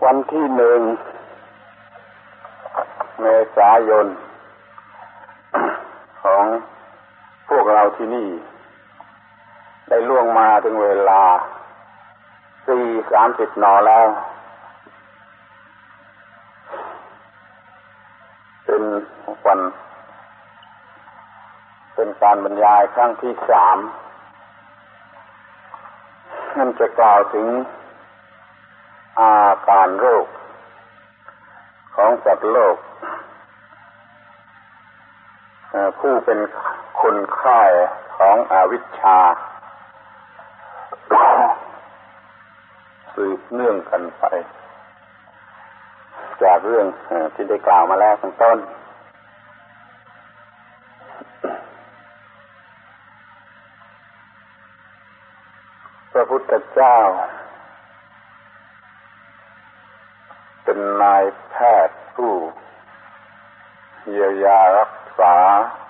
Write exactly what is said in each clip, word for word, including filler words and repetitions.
วันที่หนึ่งเมษายนของพวกเราที่นี่ได้ล่วงมาถึงเวลาสี่สามสิบนแล้วเป็นวันเป็นการบรรยายครั้งที่สามนั่นจะกล่าวถึงอาการโรคของสัตว์โลกผู้เป็นคนไข้ของอวิชชาสืบเนื่องกันไปจากเรื่องที่ได้กล่าวมาแล้วข้างต้นพระพุทธเจ้าเป็นนายแพทย์ผู้เยียวยารักษา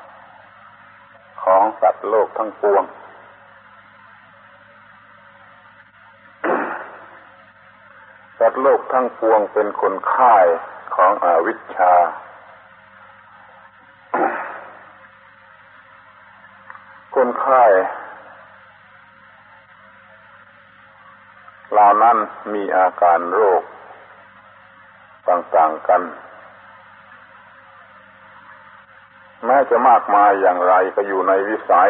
ของสัตว์โลกทั้งปวงสัตว์โลกทั้งปวงเป็นคนไข้ของอวิชชาคนไข้เหล่านั้นมีอาการโรคต่างๆกันแม้จะมากมายอย่างไรก็อยู่ในวิสัย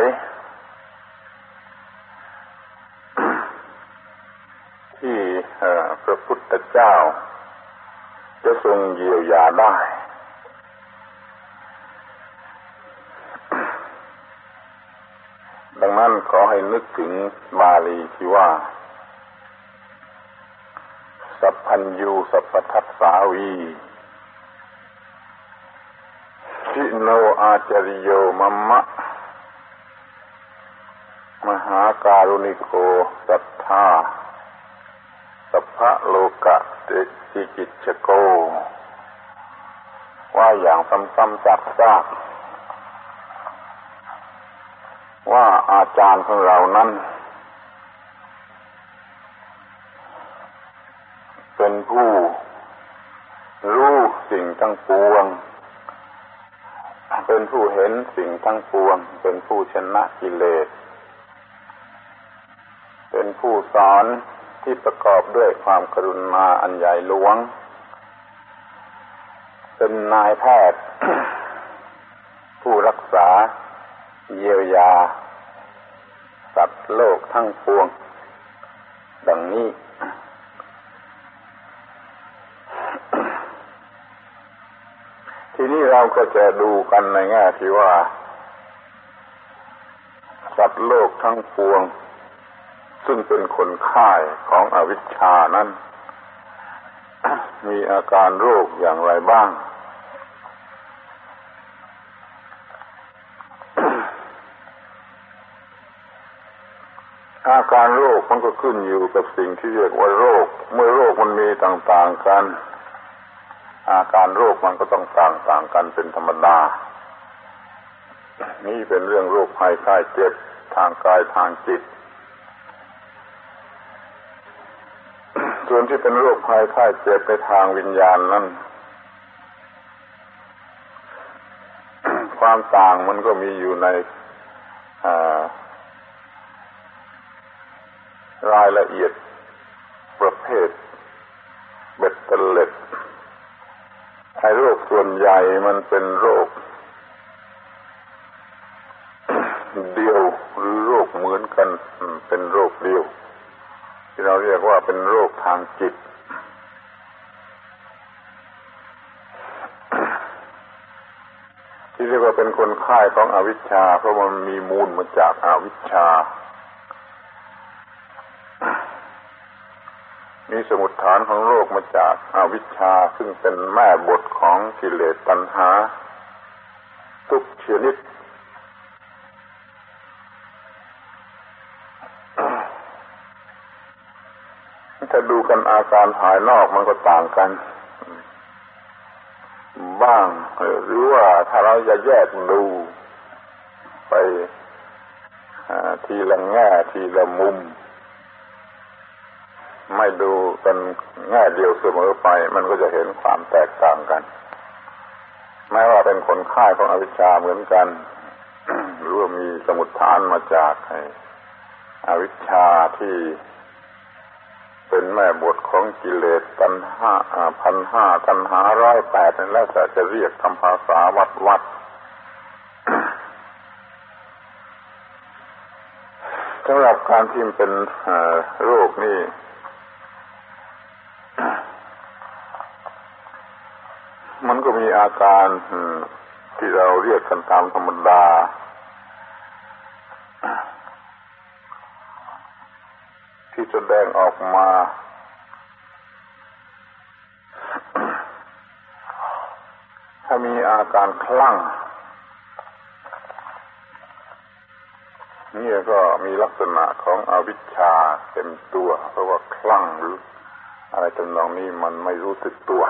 ที่พระพุทธเจ้าจะทรงเยียวยาได้ดังนั้นขอให้นึกถึงบาลีที่ว่าสัพพัญญูสัพพทัสสาวีชิโนอาจาริโยมัมมะมหาการุณิโกสัทธาสัพพะโลกะเตจิกิจฉโกว่าอย่างซ้ำๆซากๆว่าอาจารย์ของเรานั้นเป็นผู้รู้สิ่งทั้งปวงเป็นผู้เห็นสิ่งทั้งปวงเป็นผู้ชนะกิเลสเป็นผู้สอนที่ประกอบด้วยความกรุณาอันใหญ่หลวงเป็นนายแพทย์ ผู้รักษาเยียวยาสัตว์โลกทั้งปวงดังนี้ทีนี้เราก็จะดูกันในแง่ที่ว่าสัตว์โลกทั้งปวงซึ่งเป็นคนไข้ของอวิชชานั้น มีอาการโรคอย่างไรบ้าง อาการโรคมันก็ขึ้นอยู่กับสิ่งที่เรียกว่าโรคเมื่อโรคมันมีต่างๆกันอาการโรคมันก็ต้องต่างๆกันเป็นธรรมดานี่เป็นเรื่องโรคภัยไข้เจ็บทางกายทางจิตส่วนที่เป็นโรคภัยไข้เจ็บในทางวิญญาณนั้นความต่างมันก็มีอยู่ในรายละเอียดประเภทเบ็ดเตล็ดไอ้โรคส่วนใหญ่มันเป็นโรคเดียวหรือโรคเหมือนกันเป็นโรคเดียวที่เราเรียกว่าเป็นโรคทางจิตที่เรียกว่าเป็นคนไข้ของอวิชชาเพราะมันมีมูลมาจากอวิชชามีสมุฏฐานของโรคมาจากอวิชชาซึ่งเป็นแม่บทของกิเลสตัณหาทุกชนิดถ้าดูกันอาการภายนอกมันก็ต่างกันบ้างหรือว่าถ้าเราจะแยกดูไปทีละแง่ทีละมุมไม่ดูกันแง่เดียวเสมอไปมันก็จะเห็นความแตกต่างกันแม้ว่าเป็นคนค่ายของอวิชชาเหมือนกัน หรือว่ามีสมุฏฐานมาจากอวิชชาที่เป็นแม่บทของกิเลสตัณหาพันห้าตัณหาร้อยแปดนั่นแล้วแต่จะเรียกคำภาษาวัดวัด สำหรับการที่เป็นโรคนี่มันก็มีอาการที่เราเรียกกันตามธรรมดาที่แสดงออกมาถ้ามีอาการคลั่งนี่ก็มีลักษณะของอวิชชาเต็มตัวเพราะว่าคลั่งหรืออะไรจำนองนี้มันไม่รู้สึกตัว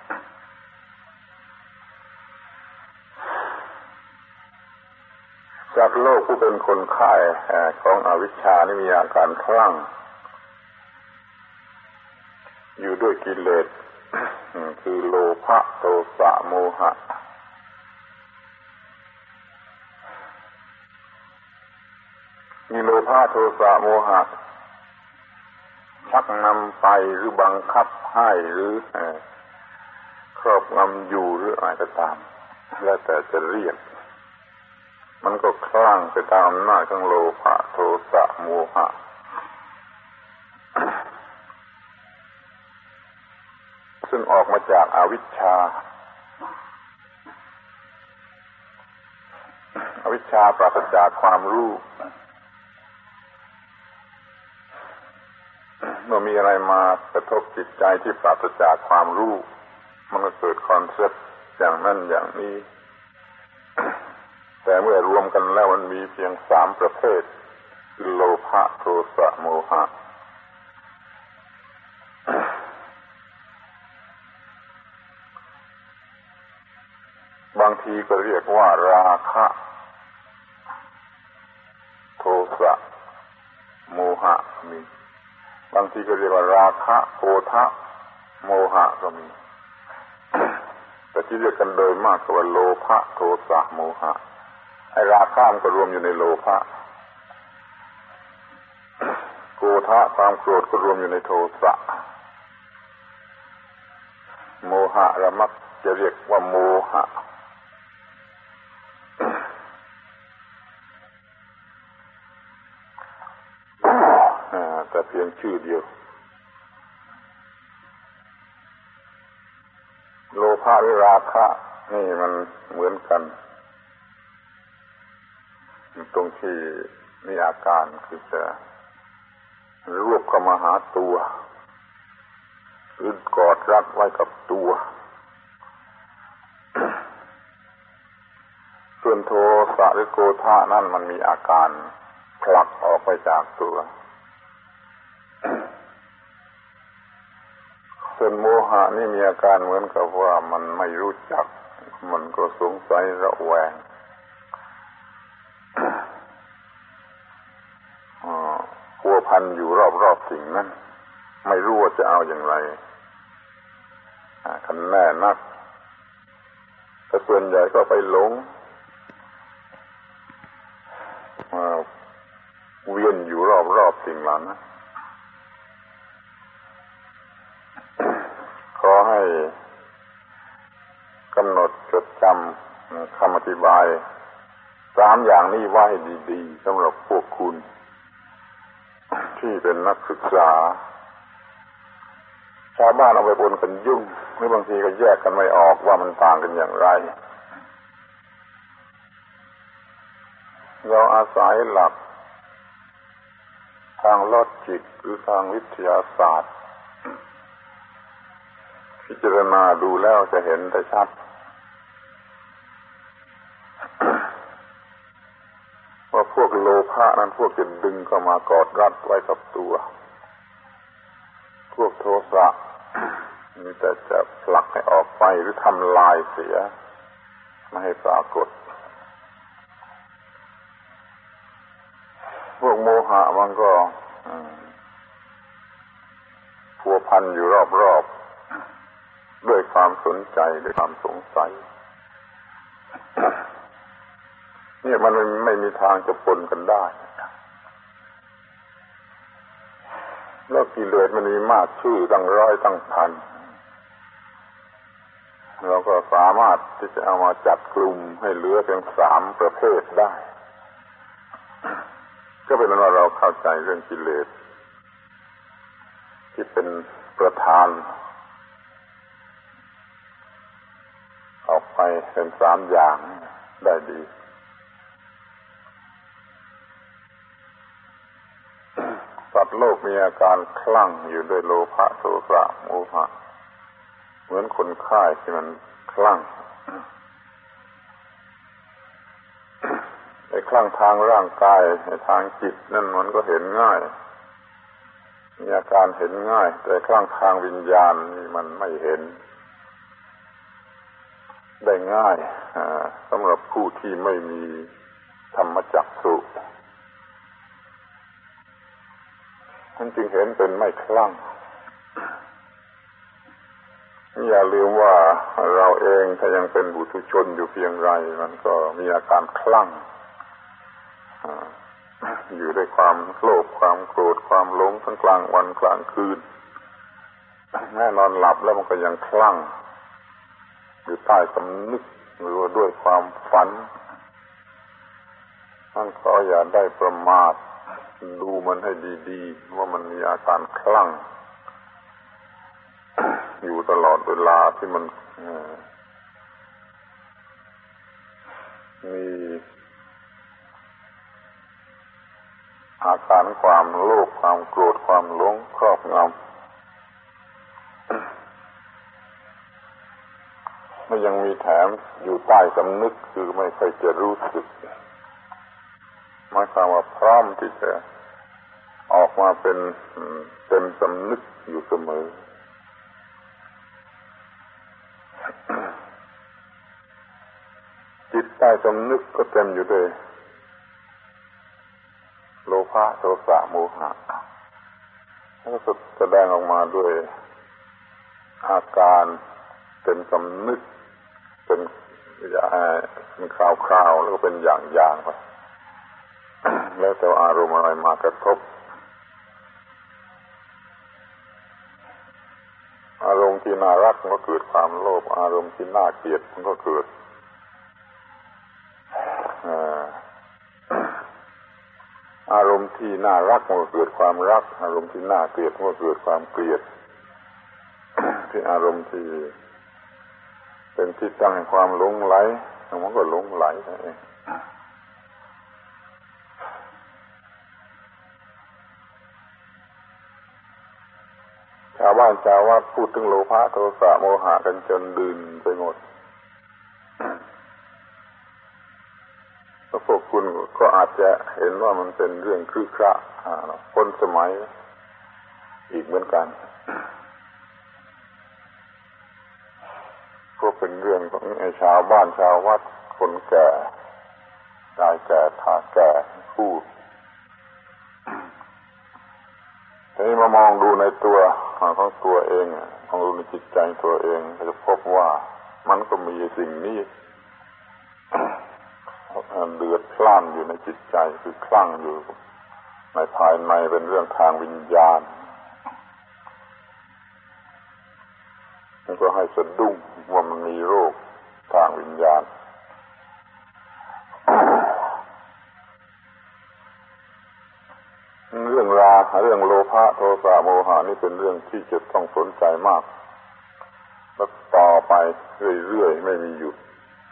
จากโลกผู้เป็นคนไข้ของอวิชชานี่มีอาการคลั่งอยู่ด้วยกิเลสคือโลภะโทสะโมหะมีโลภะโทสะโมหะชักนำไปหรือบังคับให้หรือครอบงำอยู่หรืออะไรก็ตามแล้วแต่จะเรียกมันก็คลั่งไปตามอำนาจของโลภะโทสะโมหะซึ่งออกมาจากอวิชชาอวิชชาปราศจากความรู้เมื่อมีอะไรมากระทบจิตใจที่ปราศจากความรู้มันก็เกิดคอนเซ็ปต์อย่างนั้นอย่างนี้แต่เมื่อรวมกันแล้วมันมีเพียงสามประเภทคือโลภะโทสะโมหะบางทีก็เรียกว่าราคะโทสะโมหะมีบางทีก็เรียกว่าราคะโททะโมหะก็มีแต่ที่เรียกกันโดยมากก็ว่าโลภะโทสะโมหะไอ้ราคะมันก็รวมอยู่ในโลภะโกธะความโกรธก็รวมอยู่ในโทสะโมหะเรามักจะเรียกว่าโมหะแต่เพียงชื่อเดียวโลภะหรือราคะนี่มันเหมือนกันตรงที่มีอาการคือจะรวบเข้ามาหาตัวหรือกอดรัดไว้กับตัว ส่วนโทสะหรือโกธะนั่นมันมีอาการผลักออกไปจากตัวส่วนโมหะนี่มีอาการเหมือนกับว่ามันไม่รู้จักมันก็สงสัยระแวงพัวพันอยู่รอบๆสิ่งนั้นไม่รู้ว่าจะเอาอย่างไรคันแน่นักแต่ส่วนใหญ่ก็ไปหลงเวียนอยู่รอบๆสิ่งเหล่านั้นขอให้กำหนดจดจำคำอธิบายสามอย่างนี้ไว้ให้ดีๆสำหรับพวกคุณที่เป็นนักศึกษาชาวบ้านเอาไปปนกันยุ่งหรือบางทีก็แยกกันไม่ออกว่ามันต่างกันอย่างไรเราอาศัยหลักทางลอจิกหรือทางวิทยาศาสตร์พิจารณาดูแล้วจะเห็นได้ชัดว่าพวกโลภะนั้นพวกจะดึงเข้ามากอดรัดไว้กับตัวพวกโทสะมีแต่จะผลักให้ออกไปหรือทำลายเสียไม่ให้ปรากฏพวกโมหะมันก็พัวพันอยู่รอบๆด้วยความสนใจด้วยความสงสัยเนี่ยมันไม่มีทางจะปนกันได้แล้วกิเลสมันมีมากชื่อตั้งร้อยตั้งพันเราก็สามารถที่จะเอามาจัดกลุ่มให้เหลือเพียงสามประเภทได้ก็เป็นว่าเราเข้าใจเรื่องกิเลสที่เป็นประธานออกไปเป็นสามอย่างได้ดีสัตว์โลกมีอาการคลั่งอยู่ด้วยโลภะโทสะโมหะเหมือนคนไข้ที่มันคลั่งไอ้คลั่งทางร่างกายไอ้ทางจิตนั่นมันก็เห็นง่ายมีอาการเห็นง่ายแต่คลั่งทางวิญญาณนี่มันไม่เห็นได้ง่ายสำหรับผู้ที่ไม่มีธรรมจักษุท่านจึงเห็นเป็นไม่คลั่งอย่าลืมว่าเราเองถ้ายังเป็นบุถุชนอยู่เพียงไรมันก็มีอาการคลั่งอยู่ด้วยความโลภความโกรธความหลงทั้งกลางวันกลางคืนแน่นอนหลับแล้วมันก็ยังคลั่งอยู่ใต้สำนึกหรือว่าด้วยความฝันนั่นก็อย่าได้ประมาทดูมันให้ดีๆว่ามันมีอาการคลั่งอยู่ตลอดเวลาที่มันมีอาการความโลภความโกรธความหลงครอบงำไม่ยังมีแถมอยู่ใต้สำนึกคือไม่ค่อยจะรู้สึกหมายความว่าพร้อมที่จะออกมาเป็นเต็มสำนึกอยู่เสมอจิตใต้สำนึกก็เต็มอยู่ด้วยโลภะโทสะโมหะแล้วก็แสดงออกมาด้วยอาการเป็นสำนึกเป็นเป็นคราวๆแล้วก็เป็นอย่างๆไปแล้วแต่อารมณ์อะไรมากระทบอารมณ์ที่น่ารักมันก็เกิดความโลภอารมณ์ที่น่าเกลียดมันก็เกิดอารมณ์ที่น่ารักมันก็เกิดความรักอารมณ์ที่น่าเกลียดมันก็เกิดความเกลียดที่อารมณ์ที่เป็นที่ตั้งแห่งความหลงไหลมันก็หลงไหลเองชาวบ้านชาววัดพูดถึงโลภะโทสะโมหะกันจนดื่นไปหมดแล้วพวกคุณก็อาจจะเห็นว่ามันเป็นเรื่องครึกคระพ้นสมัยอีกเหมือนกันก็เป็นเรื่องของไอ้ชาวบ้านชาววัดคนแก่ชายแก่ท่าแก่พูดทีนี้มามองดูในตัวของตัวเองมองดูในจิตใจตัวเองจะพบว่ามันก็มีสิ่งนี้เดือดพล่านอยู่ในจิตใจคือคลั่งอยู่ในภายในเป็นเรื่องทางวิญญาณมันก็ให้สะดุ้งว่ามันมีโรคทางวิญญาณเรื่องราเรื่องโลภะโทสะโมหะนี่เป็นเรื่องที่จะต้องสนใจมากและต่อไปเรื่อยๆไม่มีหยุด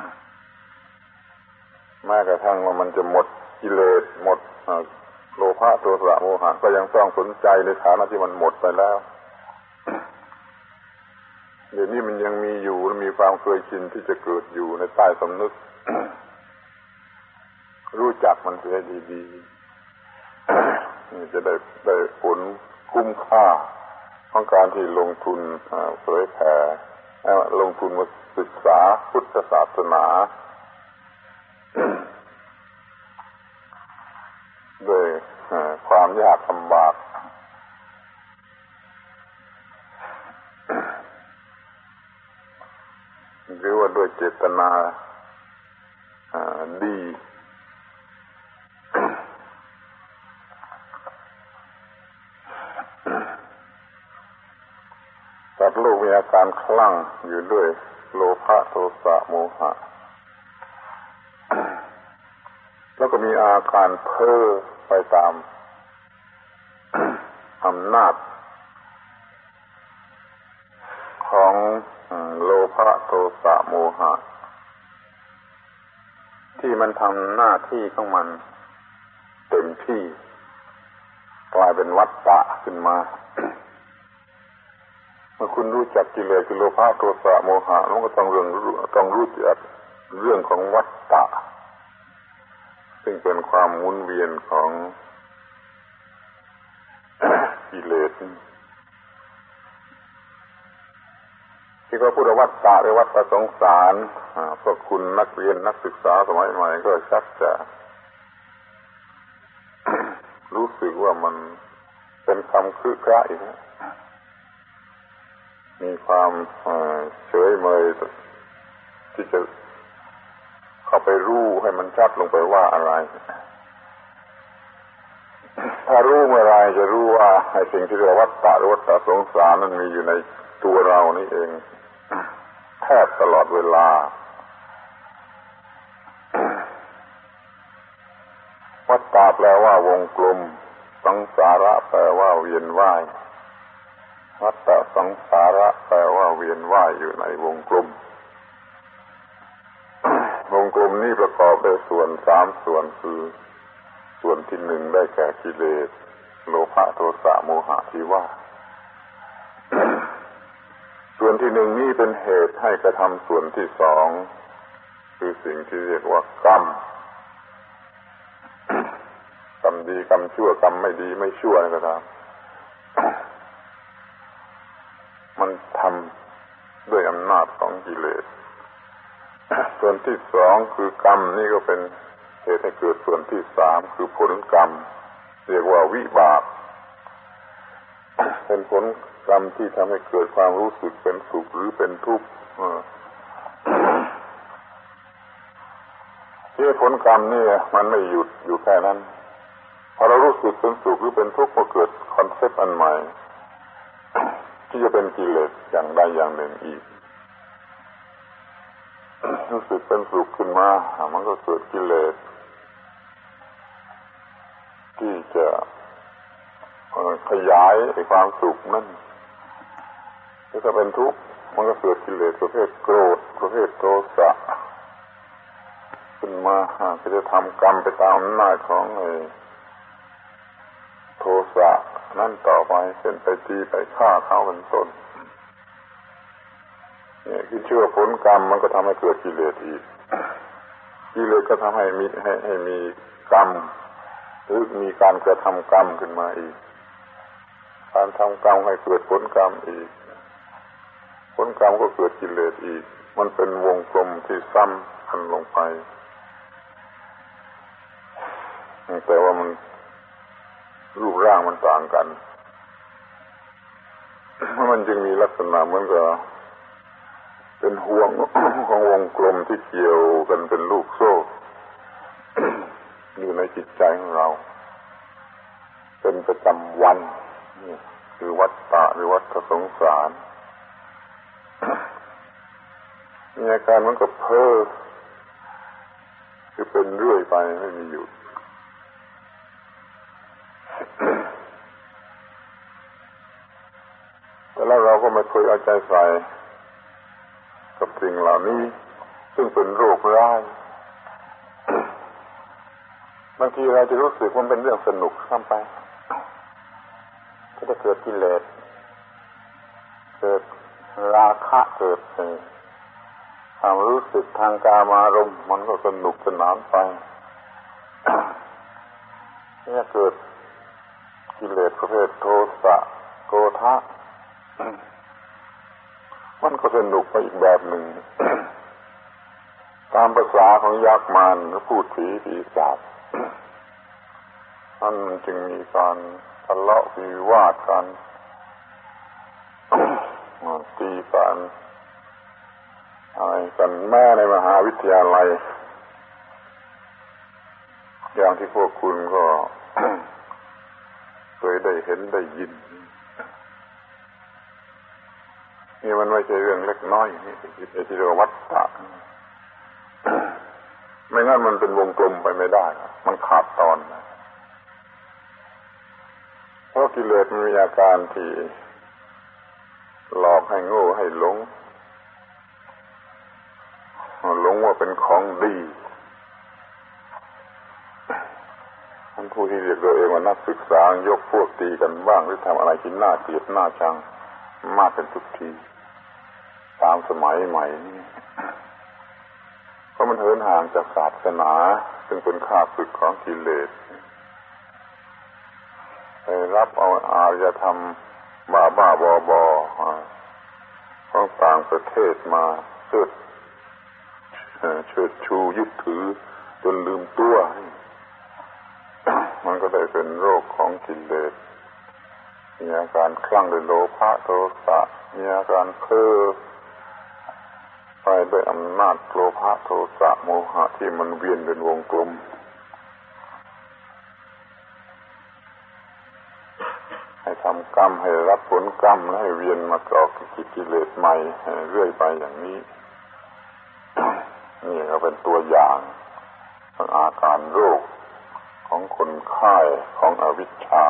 แม้กระทั่งว่ามันจะหมดกิเลสหมดโลภะโทสะโมหะก็ยังต้องสนใจในฐานะที่มันหมดไปแล้วเดี๋ยวนี้มันยังมีอยู่และมีความเคยชินที่จะเกิดอยู่ในใต้สำนึก รู้จักมันเสียดีๆ จะได้ได้ผลคุ้มค่าของการที่ลงทุนเผยแผ่ลงทุนมาศึกษาพุทธศาสนาด้วยความยากลำบากหรือว่าด้วยเจตนาดีสัตว์โลกมีอาการคลั่งอยู่ด้วยโลภะโทสะโมหะแล้วก็มีอาการเพ้อไปตามอำนาจของโลภะโทสะโมหะที่มันทำหน้าที่ของมันเต็มที่กลายเป็นวัฏฏะขึ้นมาเมื่อคุณรู้จักกิเลสคือโลภะโทสะโมหะมันก็ต้องเรื่องต้องรู้จักเรื่องของวัฏฏะซึ่งเป็นความหมุนเวียนของกิเลสที่เขาพูดว่าวัฏฏะหรือวัฏสงสารพวกคุณนักเรียนนักศึกษาสมัยใหม่ก็ชักจะ รู้สึกว่ามันเป็นคำคึกคร้ายนะมีความเฉยเมยที่จะเข้าไปรู้ให้มันชัดลงไปว่าอะไรถ้ารู้เมื่อไรจะรู้ว่าไอ้สิ่งที่เรียกว่าวัฏฏะหรือวัฏสงสารนั้นมีอยู่ในตัวเรานี่เองแทบตลอดเวลาวัฏฏะแปลว่าวงกลมสังสาระแปลว่าเวียนว่ายวัฏฏะสังสาระแปลว่าเวียนว่ายอยู่ในวงกลมวงกลมนี้ประกอบด้วยส่วนสามส่วนคือส่วนที่หนึ่งได้แก่กิเลสโลภะโทสะโมหะที่ว่า ส่วนที่หนึ่งนี้เป็นเหตุให้กระทำส่วนที่สองคือสิ่งที่เรียกว่ากรรม กรรมดีกรรมชั่วกรรมไม่ดีไม่ชั่วก็ตาม มันทำด้วยอำนาจของกิเลส ส่วนที่สองคือกรรมนี่ก็เป็นเหตุให้เกิดส่วนที่สามคือผลกรรมเรียกว่าวิบากเป็นผลกรรมที่ทำให้เกิดความรู้สึกเป็นสุขหรือเป็นทุกข์ที่ผลกรรมนี่มันไม่หยุดอยู่แค่นั้นพอเรารู้สึกเป็นสุขหรือเป็นทุกข์ก็เกิดคอนเซ็ปต์อันใหม่ที่จะเป็นกิเลสอย่างใดอย่างหนึ่งอีกรู้สึกเป็นสุขขึ้นมามันก็เกิดกิเลสที่จะขยายไอ้ความสุขนั่นถ้าเป็นทุกข์มันก็เกิดกิเลสประเภทโกรธประเภทโทสะขึ้นมาก็จะทำกรรมไปตามอำนาจของไอ้โทสะนั่นต่อไปเป็นไปตีไปฆ่าเขาเป็นต้นนี่คือเชื่อผลกรรมมันก็ทำให้เกิดกิเลสอีกกิเลสก็ทำให้มีให้ให้มีกรรมหรือมีการกระทำกรรมขึ้นมาอีกการทำกรรมให้เกิดผลกรรมอีกผลกรรมก็เกิดกิเลสอีกมันเป็นวงกลมที่ซ้ำกันลงไปแต่ว่ามันรูปร่างมันต่างกันมันจึงมีลักษณะเหมือนกับเป็นห่วงของวงกลมที่เกี่ยวกันเป็นลูกโซ่ อยู่ในจิตใจของเราเป็นประจำวันนี่คือวัฏฏะหรือวัฏสงสารมีอาการเหมือนกับเพ้อคือเป็นเรื่อยไปไม่มีหยุด แต่แล้วเราก็ไม่เคยเอาใจใส่กับสิ่งเหล่านี้ซึ่งเป็นโรคร้ายบางทีเราจะรู้สึกว่าเป็นเรื่องสนุกซ้ำไปก็จะเกิดกิเลสเกิดราคะเกิดความรู้สึกทางกามารมณ์มันก็สนุกสนานไปนี่เกิดกิเลสประเภทโทสะโกฏะมันก็สนุกไปอีกแบบหนึ่ง ตามภาษาของยักษ์มารหรือพูดผีปีศาจมันจึงมีการทะเลาะวิวาทกัน ตีกันอะไรกันแม่ในมหาวิทยาลัยอย่างที่พวกคุณก็ เคยได้เห็นได้ยินนี่มันไม่ใช่เรื่องเล็กน้อยนี่ไอ้ที่เรียกว่าวัฏฏะ ไม่งั้นมันเป็นวงกลมไปไม่ได้มันขาดตอนเพราะกิเลสมันมีอาการที่หลอกให้โง่ให้หลงหลงว่าเป็นของดีท่านผู้ที่เรียกตัวเองว่านักศึกษายกพวกตีกันบ้างหรือทำอะไรที่น่าเกลียดน่าชังมากเป็นทุกทีตามสมัยใหม่นี่เพราะมันเหินห่างจากศาสนาซึ่งเป็นข้าศึกของกิเลสไปรับเอาอารยธรรมบ้าบ้าบอบอของต่างประเทศมาเชิดเชิดชูยึดถือจนลืมตัวมันก็ได้เป็นโรคของกิเลสมีอาการคลั่งด้วยโลภะโทสะมีอาการเพ้อไปด้วยอำนาจโลภะโทสะโมหะที่มันเวียนเป็นวงกลมให้ทำกรรมให้รับผลกรรมและให้เวียนมาก่อกิเลสใหม่เรื่อยไปอย่างนี้ นี่ก็เป็นตัวอย่างของอาการโรคของคนไข้ของอวิชชา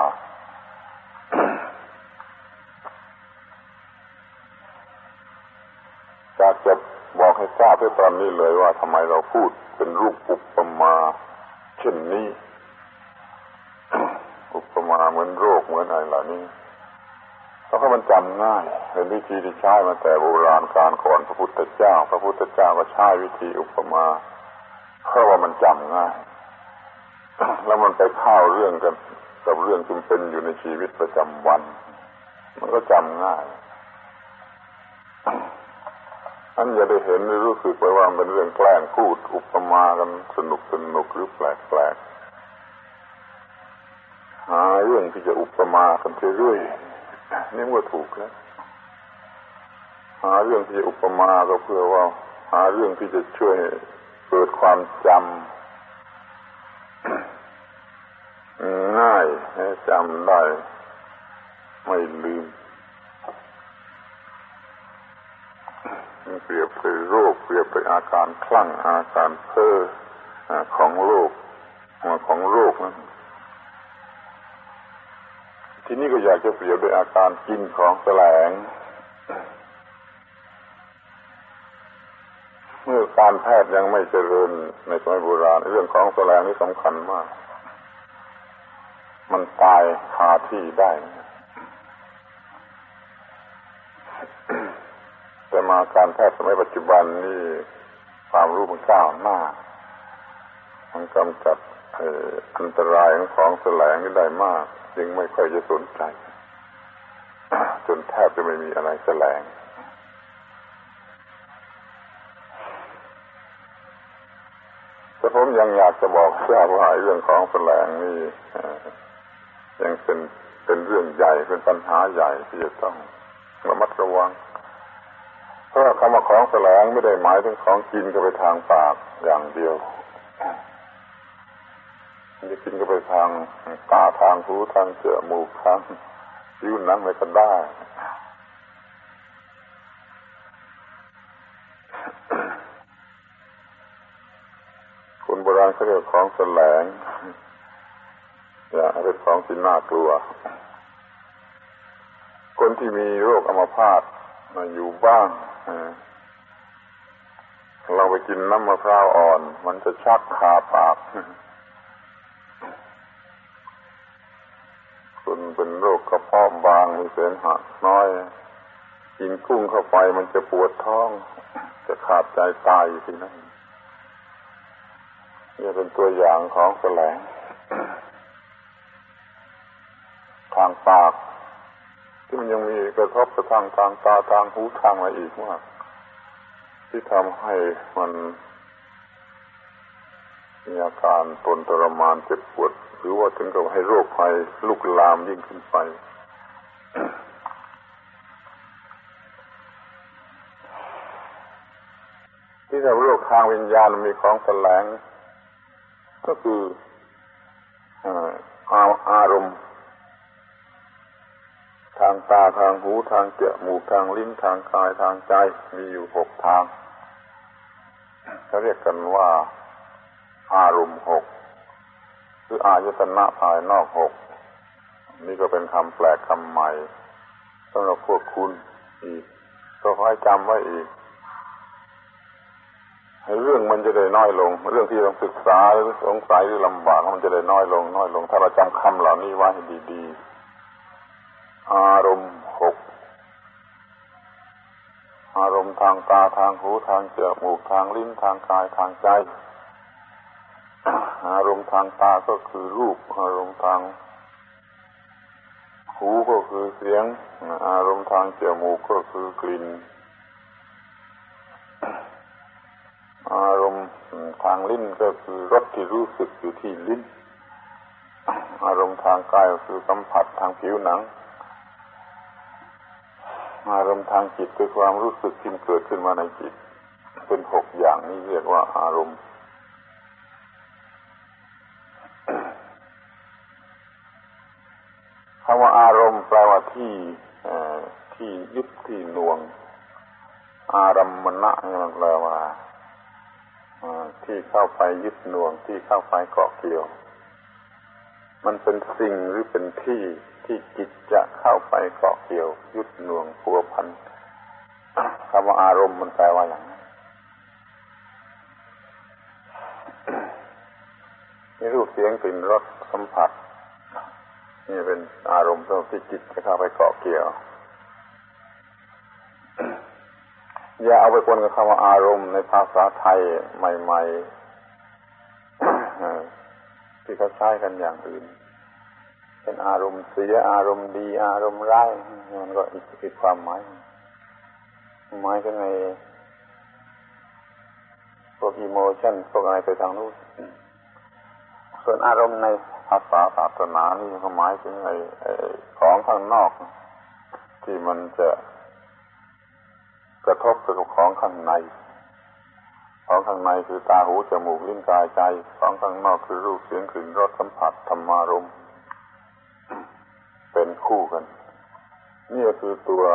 อยากจะบอกให้ทราบในตอนนี้เลยว่าทำไมเราพูดเป็นรูปอุปมาเช่นนี้ อุปมาเหมือนโรคเหมือนอะไรเหล่านี้เพราะมันจำง่ายเป็นวิธีที่ใช้มาแต่โบราณกาลก่อนพระพุทธเจ้าพระพุทธเจ้าก็ใช้วิธีอุปมาเพราะว่ามันจำง่ายแล้วมันไปเข้าเรื่องกันกับเรื่องที่เป็นอยู่ในชีวิตประจำวันมันก็จำง่ายอันอย่าได้เห็นหรือรู้สึกไปว่าเป็นเรื่องแกล้งพูดอุปมากันสนุกสนุกหรือแปลกแปลกหาเรื่องที่จะอุปมากันเรื่อยๆนี่ว่าถูกแล้วหาเรื่องที่จะอุปมาก็เพื่อว่าหาเรื่องที่จะช่วยเกิดความจำง่ายให้จำได้ไม่ลืมเปรียบเป็นโรคเปรียบเป็นอาการคลั่งอาการเพ้อของโรคของโรคนั้นทีนี้ก็อยากจะเปรียบด้วยอาการกินของแสลงเมื่อการแพทย์ยังไม่เจริญในสมัยโบราณเรื่องของแสลงนี่สำคัญมากมันตายคาที่ได้แต่มาการแพทย์สมัยปัจจุบันนี่ความรู้มันก้าวหน้ามันกำจัดอันตรายของแสลงนี่ได้มากจึงไม่ค่อยจะสนใจจนแทบจะไม่มีอะไรแสลงแต่ผมยังอยากจะบอกทราบว่าเรื่องของแสลงนี่ยังเป็นเป็นเรื่องใหญ่เป็นปัญหาใหญ่ที่จะต้องระมัดระวังเพราะคำว่าของแสลงไม่ได้หมายถึงของกินก็ไปทางปากอย่างเดียวมันจะกินก็ไปทางตาทางหูทางจมูกทางผิวหนังอะไรก็ได้คนโบราณเขาเรียกของแสลงอย่าเป็นของที่น่ากลัวคนที่มีโรคอัมพาตมาอยู่บ้างเราไปกินน้ำมะพร้าวอ่อนมันจะชักคาปากคนเป็นโรคกระเพาะบางมีเสมหะน้อยกินกุ้งเข้าไปมันจะปวดท้องจะขาดใจตายอยู่ที่นั่นนี่เป็นตัวอย่างของแสลงทางปากที่มันยังมีกระทบกระทั่งทางตาทางหูทางอะไรอีกมากที่ทำให้มันมีอาการทนทรมานเจ็บปวดหรือว่าถึงกับให้โรคภัยลุกลามยิ่งขึ้นไป ฉที่เราโลกทางวิญญาณมีของแสลงก็คืออารมณ์ทางตาทางหูทางจมูกทางลิ้นทางกายทางใจมีอยู่หกทางเขาเรียกกันว่าอารมณ์หกหรืออายตนะภายนอกหกนี่ก็เป็นคำแปลกคำใหม่สำหรับพวกคุณอีกก็ขอให้จำไว้อีกให้เรื่องมันจะได้น้อยลงเรื่องที่ต้องศึกษาหรือสงสัยหรือลำบากมันจะได้น้อยลงน้อยลงถ้าเราจำคำเหล่านี้ไว้ให้ดีๆอารมณ์หกอารมณ์ทางตาทางหูทางจมูกทางลิ้นทางกายทางใจอารมณ์ทางตาก็คือรูปอารมณ์ทางหูก็คือเสียงอารมณ์ทางจมูกก็คือกลิ่นอารมณ์ทางลิ้นก็คือรสที่รู้สึกอยู่ที่ลิ้นอารมณ์ทางกายก็คือสัมผัสทางผิวหนังอารมณ์ทางจิตคือความรู้สึกที่เกิดขึ้นมาในจิตเป็นหกอย่างนี้เรียกว่าอารมณ์คำว่าอารมณ์แปลว่าที่ที่ยึดที่หน่วงอารัมมณะนี่มันแปลว่าที่เข้าไปยึดหน่วงที่เข้าไปเกาะเกี่ยวมันเป็นสิ่งหรือเป็นที่ที่จิตจะเข้าไปเกาะเกี่ยวยึดหน่วงพัวพันคำว่าอารมณ์มันแปลว่าอย่างนั้นมีรูปเสียงกลิ่นรสสัมผัสนี่เป็นอารมณ์ที่จิตจะเข้าไปเกาะเกี่ยวอย่าเอาไปปนกับคำว่าอารมณ์ในภาษาไทยใหม่ๆที่เขาใช้กันอย่างอื่นเป็นอารมณ์เสียอารมณ์ดีอารมณ์ร้ายมันก็อีกอีกความหมายหมายถึงไงพวกอิโมชันพวกอะไรไปทางนู้นส่วนอารมณ์ในภาษาศาสนานี่เขาหมายถึงไอ้ของข้างนอกที่มันจะกระทบกับของข้างในของข้างในคือตาหูจมูกลิ้นกายใจของข้างนอกคือรูปเสียงกลิ่นรสสัมผัสธรรมารมณ์เป็นคู่กันนี่ก็คือตัว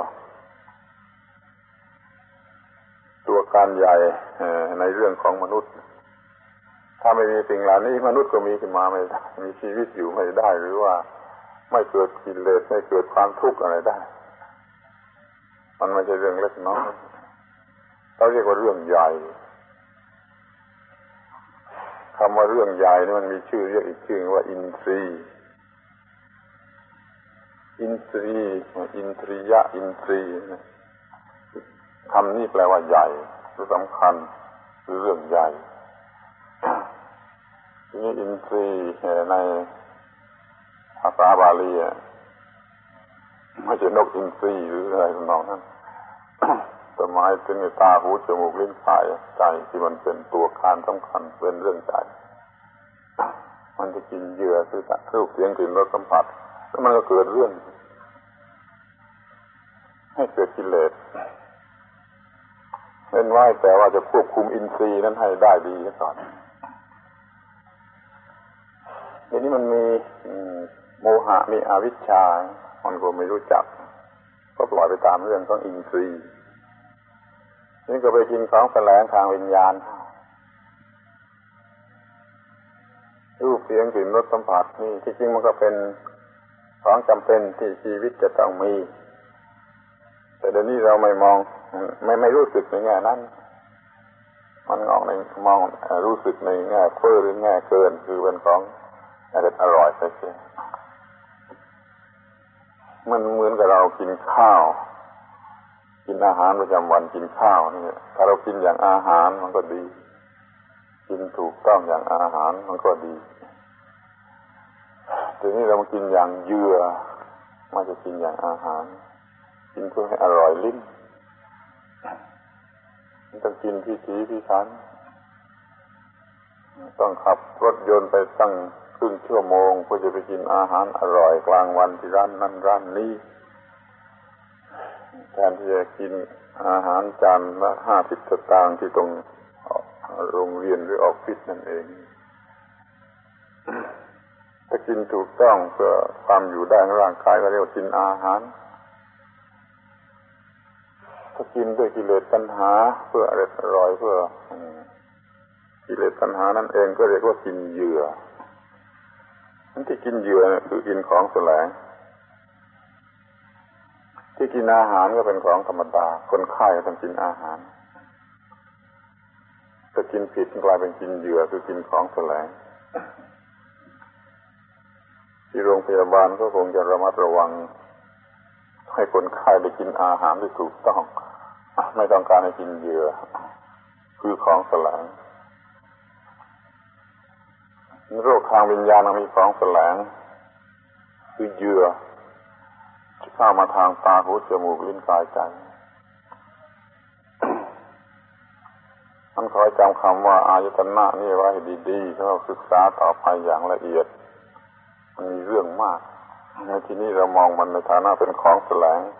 ตัวการใหญ่ในเรื่องของมนุษย์ถ้าไม่มีสิ่งเหล่านี้มนุษย์ก็มีขึ้นมาไม่ได้มีชีวิตอยู่ไม่ได้หรือว่าไม่เกิดกิเลสไม่เกิดความทุกข์อะไรได้มันไม่ใช่เรื่องเล็กน้อยเราเรียกว่าเรื่องใหญ่คำว่าเรื่องใหญ่นี่มันมีชื่อเรียกอีกชื่อว่าอินทรีย์อินทรีย์อินทรียะอินทรีย์คำนี้แปลว่าใหญ่หรือสำคัญหรือเรื่องใหญ่ทีนี้อินทรีย์ในภาษาบาลีไม่ใช่นกอินทรีหรืออะไรทำนองนั้นแต่หมายถึงตาหูจมูกลิ้นกายใจที่มันเป็นตัวการสำคัญเป็นเรื่องใจมันจะกินเหยื่อคือรูปเสียงกลิ่นรสสัมผัสแล้วมันก็เกิดเรื่องให้เกิดกิเลสเล่นไว้แต่ว่าจะควบคุมอินทรีย์นั้นให้ได้ดีก่อนทีนี้มันมีโมหะมีอวิชชามันก็ไม่รู้จักก็ปล่อยไปตามเรื่องของอินทรีย์นี่ก็ไปกินของแสลงทางวิญญาณรูปเสียงกลิ่นรสสัมผัสนี่ที่จริงมันก็เป็นของจำเป็นที่ชีวิตจะต้องมีแต่เดี๋ยวนี้เราไม่มองไม่ไม่รู้สึกในแง่นั้นมันมองในมองรู้สึกในแง่เพ้อหรือแง่เกินคือเป็นของอร่อยไปเสียมันเหมือนกับเรากินข้าวกินอาหารประจำวันกินข้าวนี่ถ้าเรากินอย่างอาหารมันก็ดีกินถูกต้องอย่างอาหารมันก็ดีทีนี้เรามากินอย่างเหยื่อไม่จะกินอย่างอาหารกินเพื่อให้อร่อยลิ้นมันต้องกินพิถีพิถันต้องขับรถยนต์ไปตั้งครึ่งชั่วโมงเพื่อจะไปกินอาหารอร่อยกลางวันที่ร้านนั้นร้านนี้แทนที่จะกินอาหารจานละห้าสิบสตางค์ที่ตรงโรงเรียนหรือออฟฟิศนั่นเองถ้ากินถูกต้องเพื่อความอยู่ได้ของร่างกายก็เรียกว่ากินอาหารถ้ากินด้วยกิเลสตัณหาเพื่ออร่อยเพื่อกิเลสตัณหานั่นเองก็เรียกว่ากินเหยื่อนั่นที่กินเหยื่อคือกินของแสลงที่กินอาหารก็เป็นของธรรมดาคนไข้ก็ต้องกินอาหารถ้ากินผิดกลายเป็นกินเหยื่อคือกินของแสลงที่โรงพยาบาลก็คงจะระมัดระวังให้คนไข้ได้กินอาหารที่ถูกต้องไม่ต้องการให้กินเหยื่อคือของแสลงโรคทางวิญญาณมีของแสลงคือเหยื่อที่เข้ามาทางตาหูจมูกลิ้นกายใจท่านขอให้จำคำว่าอายตนะนี่ไว้ดีๆแล้วศึกษาต่อไปอย่างละเอียดมันมีเรื่องมากในที่นี้เรามองมันในฐานะเป็นของแสลง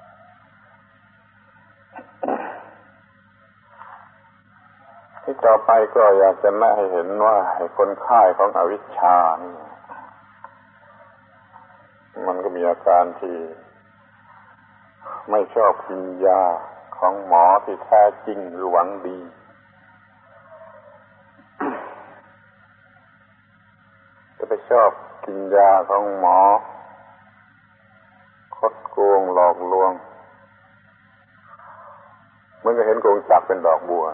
ที่ต่อไปก็อยากจะแนะให้เห็นว่าคนไข้ของอวิชชานี่มันก็มีอาการที่ไม่ชอบกินยาของหมอที่แท้จริงหรือหวังดีจะไปชอบกินยาของหมอคดโกงหลอกลวงเหมือนกับเห็นโกงจักรเป็นดอกบัว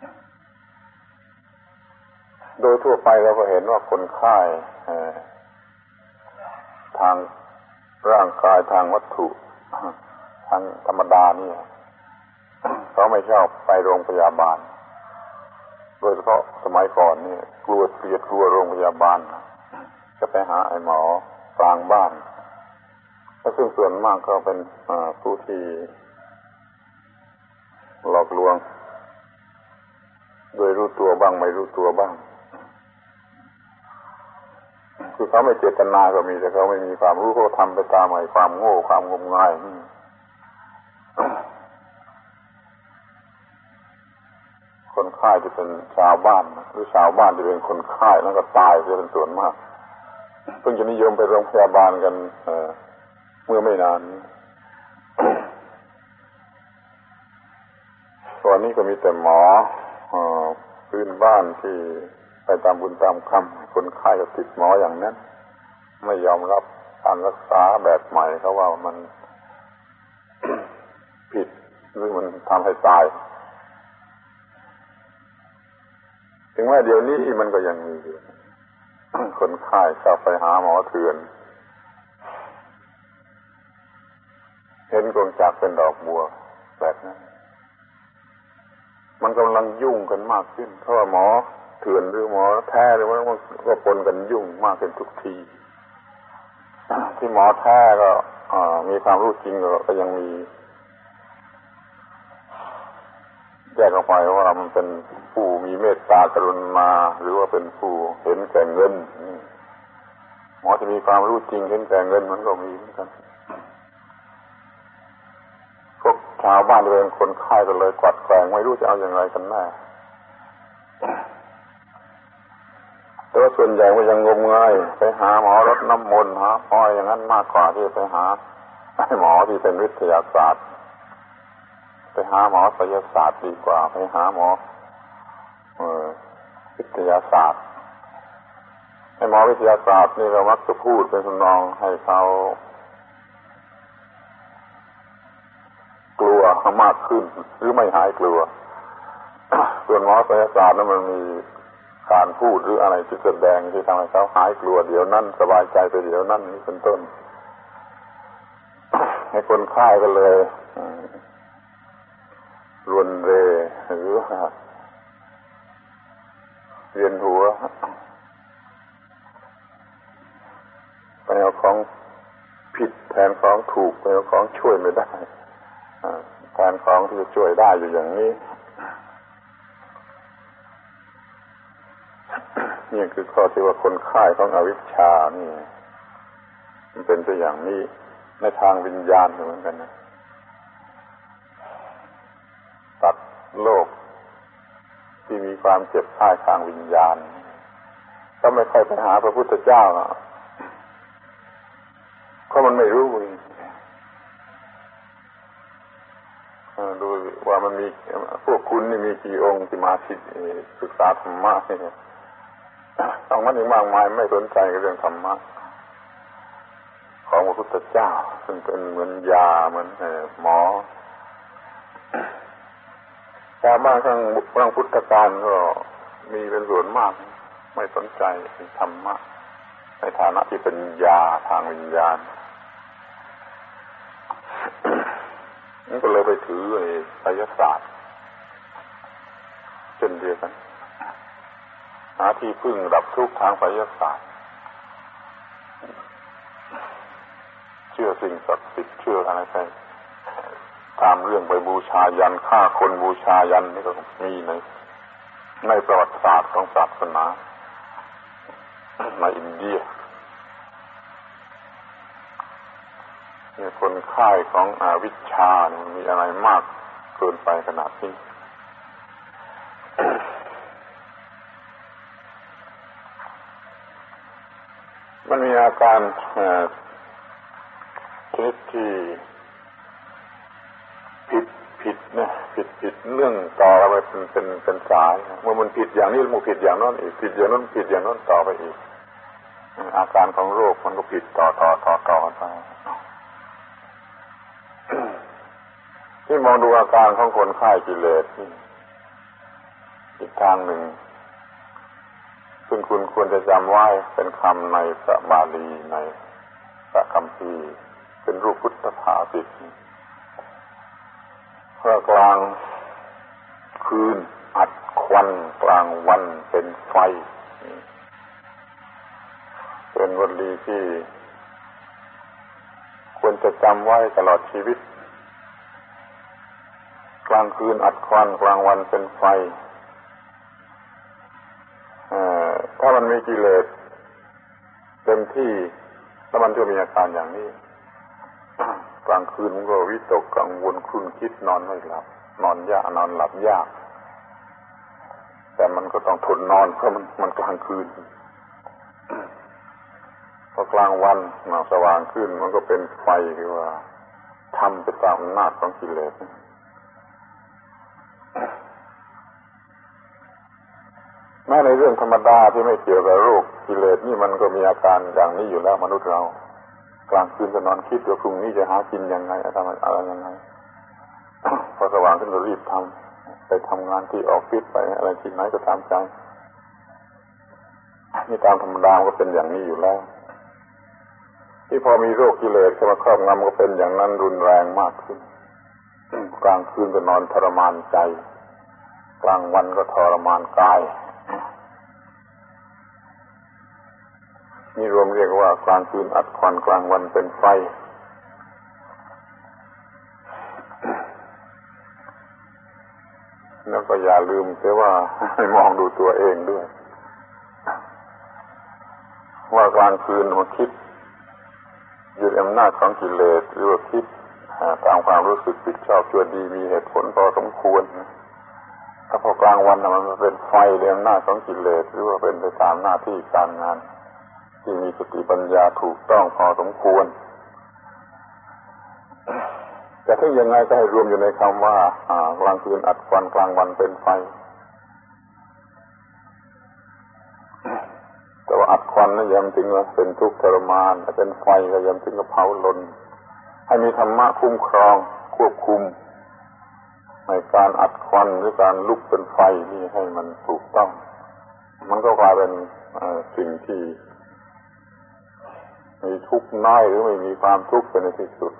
โดยทั่วไปเราก็เห็นว่าคนไข้ทางร่างกายทางวัตถุทางธรรมดานี่เขาไม่ชอบไปโรงพยาบาลโดยเฉพาะสมัยก่อนนี่กลัวเกลียดกลัวโรงพยาบาลจะไปหาไอ้หมอกลางบ้านและซึ่งส่วนมากก็เป็นผู้ที่หลอกลวงโดยรู้ตัวบ้างไม่รู้ตัวบ้างคือเขาไม่เจตนาก็มีแต่เขาไม่มีความรู้เขาทำไปตามไอ้ความโง่ความงมงายคนไข้ที่เป็นชาวบ้านหรือชาวบ้านที่เป็นคนไข้แล้วก็ตายเป็นส่วนมากเพิ่งจะนิยมไปโรงพยาบาลกันเมื่อไม่นานตอนนี้ก็มีแต่หมอพื้นบ้านที่ไปตามบุญตามคำคนไข้ก็ติดหมออย่างนั้นไม่ยอมรับการรักษาแบบใหม่เขาว่ามัน ผิดหรือมันทำให้ตายถึงแม้เดี๋ยวนี้มันก็ยังมีอยู่ คนไข้ชอบไปหาหมอเถื่อนเห็นกงจักรเป็นดอกบัวแบบนั้นมันกำลังยุ่งกันมากขึ้นเพราะว่าหมอเถื่อนหรือหมอแท้หรือว่าก็ปนกันยุ่งมากขึ้นทุกทีที่หมอแท้ก็มีความรู้จริงก็ยังมีแยกออกไปว่ามันเป็นผู้มีเมตตากรุณาหรือว่าเป็นผู้เห็นแก่เงินหมอจะมีความรู้จริงเห็นแก่เงินมันก็มีเหมือนกันพวกชาวบ้านที่เป็นคนไข้ก็เลยกวัดแกว่งไม่รู้จะเอาอย่างไรกันแน่แต่ว่าส่วนใหญ่ก็ยังงมงายไปหาหมอรดน้ำมนต์หาหมออย่างนั้นมากกว่าที่ไปหาหมอที่เป็นวิทยาศาสตร์ไปหาหมอศิลปศาสตร์ดีกว่าไปหาหมอเอ่อวิทยาศาสตร์ให้หมอวิทยาศาสตร์นี่เรามักจะพูดเป็นทำนองให้เขากลัวมากขึ้นหรือไม่หายกลัวส่วนหมอศิลปศาสตร์นั้นมันมีการพูดหรืออะไรที่แสดงที่ทำให้เขาหายกลัวเดี๋ยวนั้นสบายใจไปเดี๋ยวนั้นนี่เป็นต้นให้คนไข้ก็เลยรวนเรหรือเวียนหัวไปเอาของผิดแทนของถูกไปเอาของช่วยไม่ได้แทนของที่จะช่วยได้อยู่อย่างนี้นี่คือข้อที่ว่าคนไข้ของอวิชชานี่มันเป็นตัวอย่างนี้ในทางวิญญาณเหมือนกันนะตัดโลกที่มีความเจ็บไข้ทางวิญญาณก็ไม่ค่อยไปหาพระพุทธเจ้าเพราะมันไม่รู้ดูว่ามันมีพวกคุณนี่มีกี่องค์ที่มาศึกษาธรรมะนี่ต้องมันอีกมากมายไม่สนใจกับเรื่องธรรมะของพระพุทธเจ้าซึ่งเป็นเหมือนยาเหมือนหมอชาวบ้านข้างข้างพุทธการก็มีเป็นส่วนมากไม่สนใจธรรมะในฐานะที่เป็นยาทางวิญญาณนั่นก็เลยไปถือไอ้ไสยศาสตร์เช่นเดียวกันหาที่พึ่งดับทุกข์ทางไสยศาสตร์เชื่อสิ่งศักดิ์สิทธิ์เชื่ออะไรไปตามเรื่องไปบูชายันฆ่าคนบูชายันนี่ก็มีในในประวัติศาสตร์ของศาสนาในอินเดียเนี่ยคนค่ายของอวิชชาเนี่ยมันมีอะไรมากเกินไปขนาดนี้ มันมีอาการชนิดที่ผิดผิดเนี่ยผิดผิดเรื่องต่อไปเป็นเป็นเป็นสายเมื่อมันผิดอย่างนี้มันผิดอย่างนั้นอีกผิดอย่างนั้นผิดอย่างนั้นต่อไปอีกอาการของโรคมันก็ผิดต่อต่อต่อต่อไปที่มองดูอาการของคนไข้กิเลสนี่อีกทางหนึ่งซึ่งคุณควรจะจำไว้เป็นคำในพระบาลีในพระคัมภีร์เป็นรูปพุทธภาษิตเมื่อกลางคืนอัดควันกลางวันเป็นไฟเป็นวลีที่ควรจะจำไว้ตลอดชีวิตกลางคืนอัดควันกลางวันเป็นไฟถ้ามันมีกิเลสเต็มที่แล้วมันจะมีอาการอย่างนี้กลางคืนมันก็วิตกกังวลครุ่นคิดนอนไม่หลับนอนยากนอนหลับยากแต่มันก็ต้องทนนอนเพราะมันมันกลางคืนพอกลางวันมาสว่างขึ้นมันก็เป็นไฟคือว่าทำไปตามอำนาจของกิเลสแม้ในเรื่องธรรมดาที่ไม่เกี่ยวกับโรคกิเลสนี่มันก็มีอาการอย่างนี้อยู่แล้วมนุษย์เรากลางคืนจะนอนคิดว่าพรุ่งนี้จะหากินยังไงทำอะไรยังไงพอสว่างขึ้นก็รีบทำไปทำงานที่ออฟฟิศไปอะไรที่ไหนก็ตามใจนี่ตามธรรมดาก็เป็นอย่างนี้อยู่แล้วที่พอมีโรคกิเลสเข้ามาครอบงำก็เป็นอย่างนั้นรุนแรงมากขึ้นกลางคืนก็นอนทรมานใจกลางวันก็ทรมานกายนี่รวมเรียกว่ากลางคืนอัดควันกลางวันเป็นไฟแล้วก็อย่าลืมเสียว่าให้มองดูตัวเองด้วยว่ากลางคืนมันคิดอยู่ในอำนาจของกิเลสหรือว่าคิดตามความรู้สึกผิดชอบชั่วดีมีเหตุผลพอสมควรถ้าพอกลางวันมันเป็นไฟในอำนาจของกิเลสหรือว่าเป็นไปตามหน้าที่การงานที่มีสติปัญญาถูกต้องพอสมควรแต่ถึงยังไงก็ให้รวมอยู่ในคำว่ากลางคืนอัดควันกลางวันเป็นไฟแต่ว่าอัดควันนั่นย้ำถึงว่าเป็นทุกข์ทรมานแต่เป็นไฟก็ย้ำถึงกับเผาลนให้มีธรรมะคุ้มครองควบคุมในการอัดควันหรือการลุกเป็นไฟนี่ให้มันถูกต้องมันก็กลายเป็นสิ่งที่มีทุกข์น้อยหรือไม่มีความทุกข์เป็นที่สุด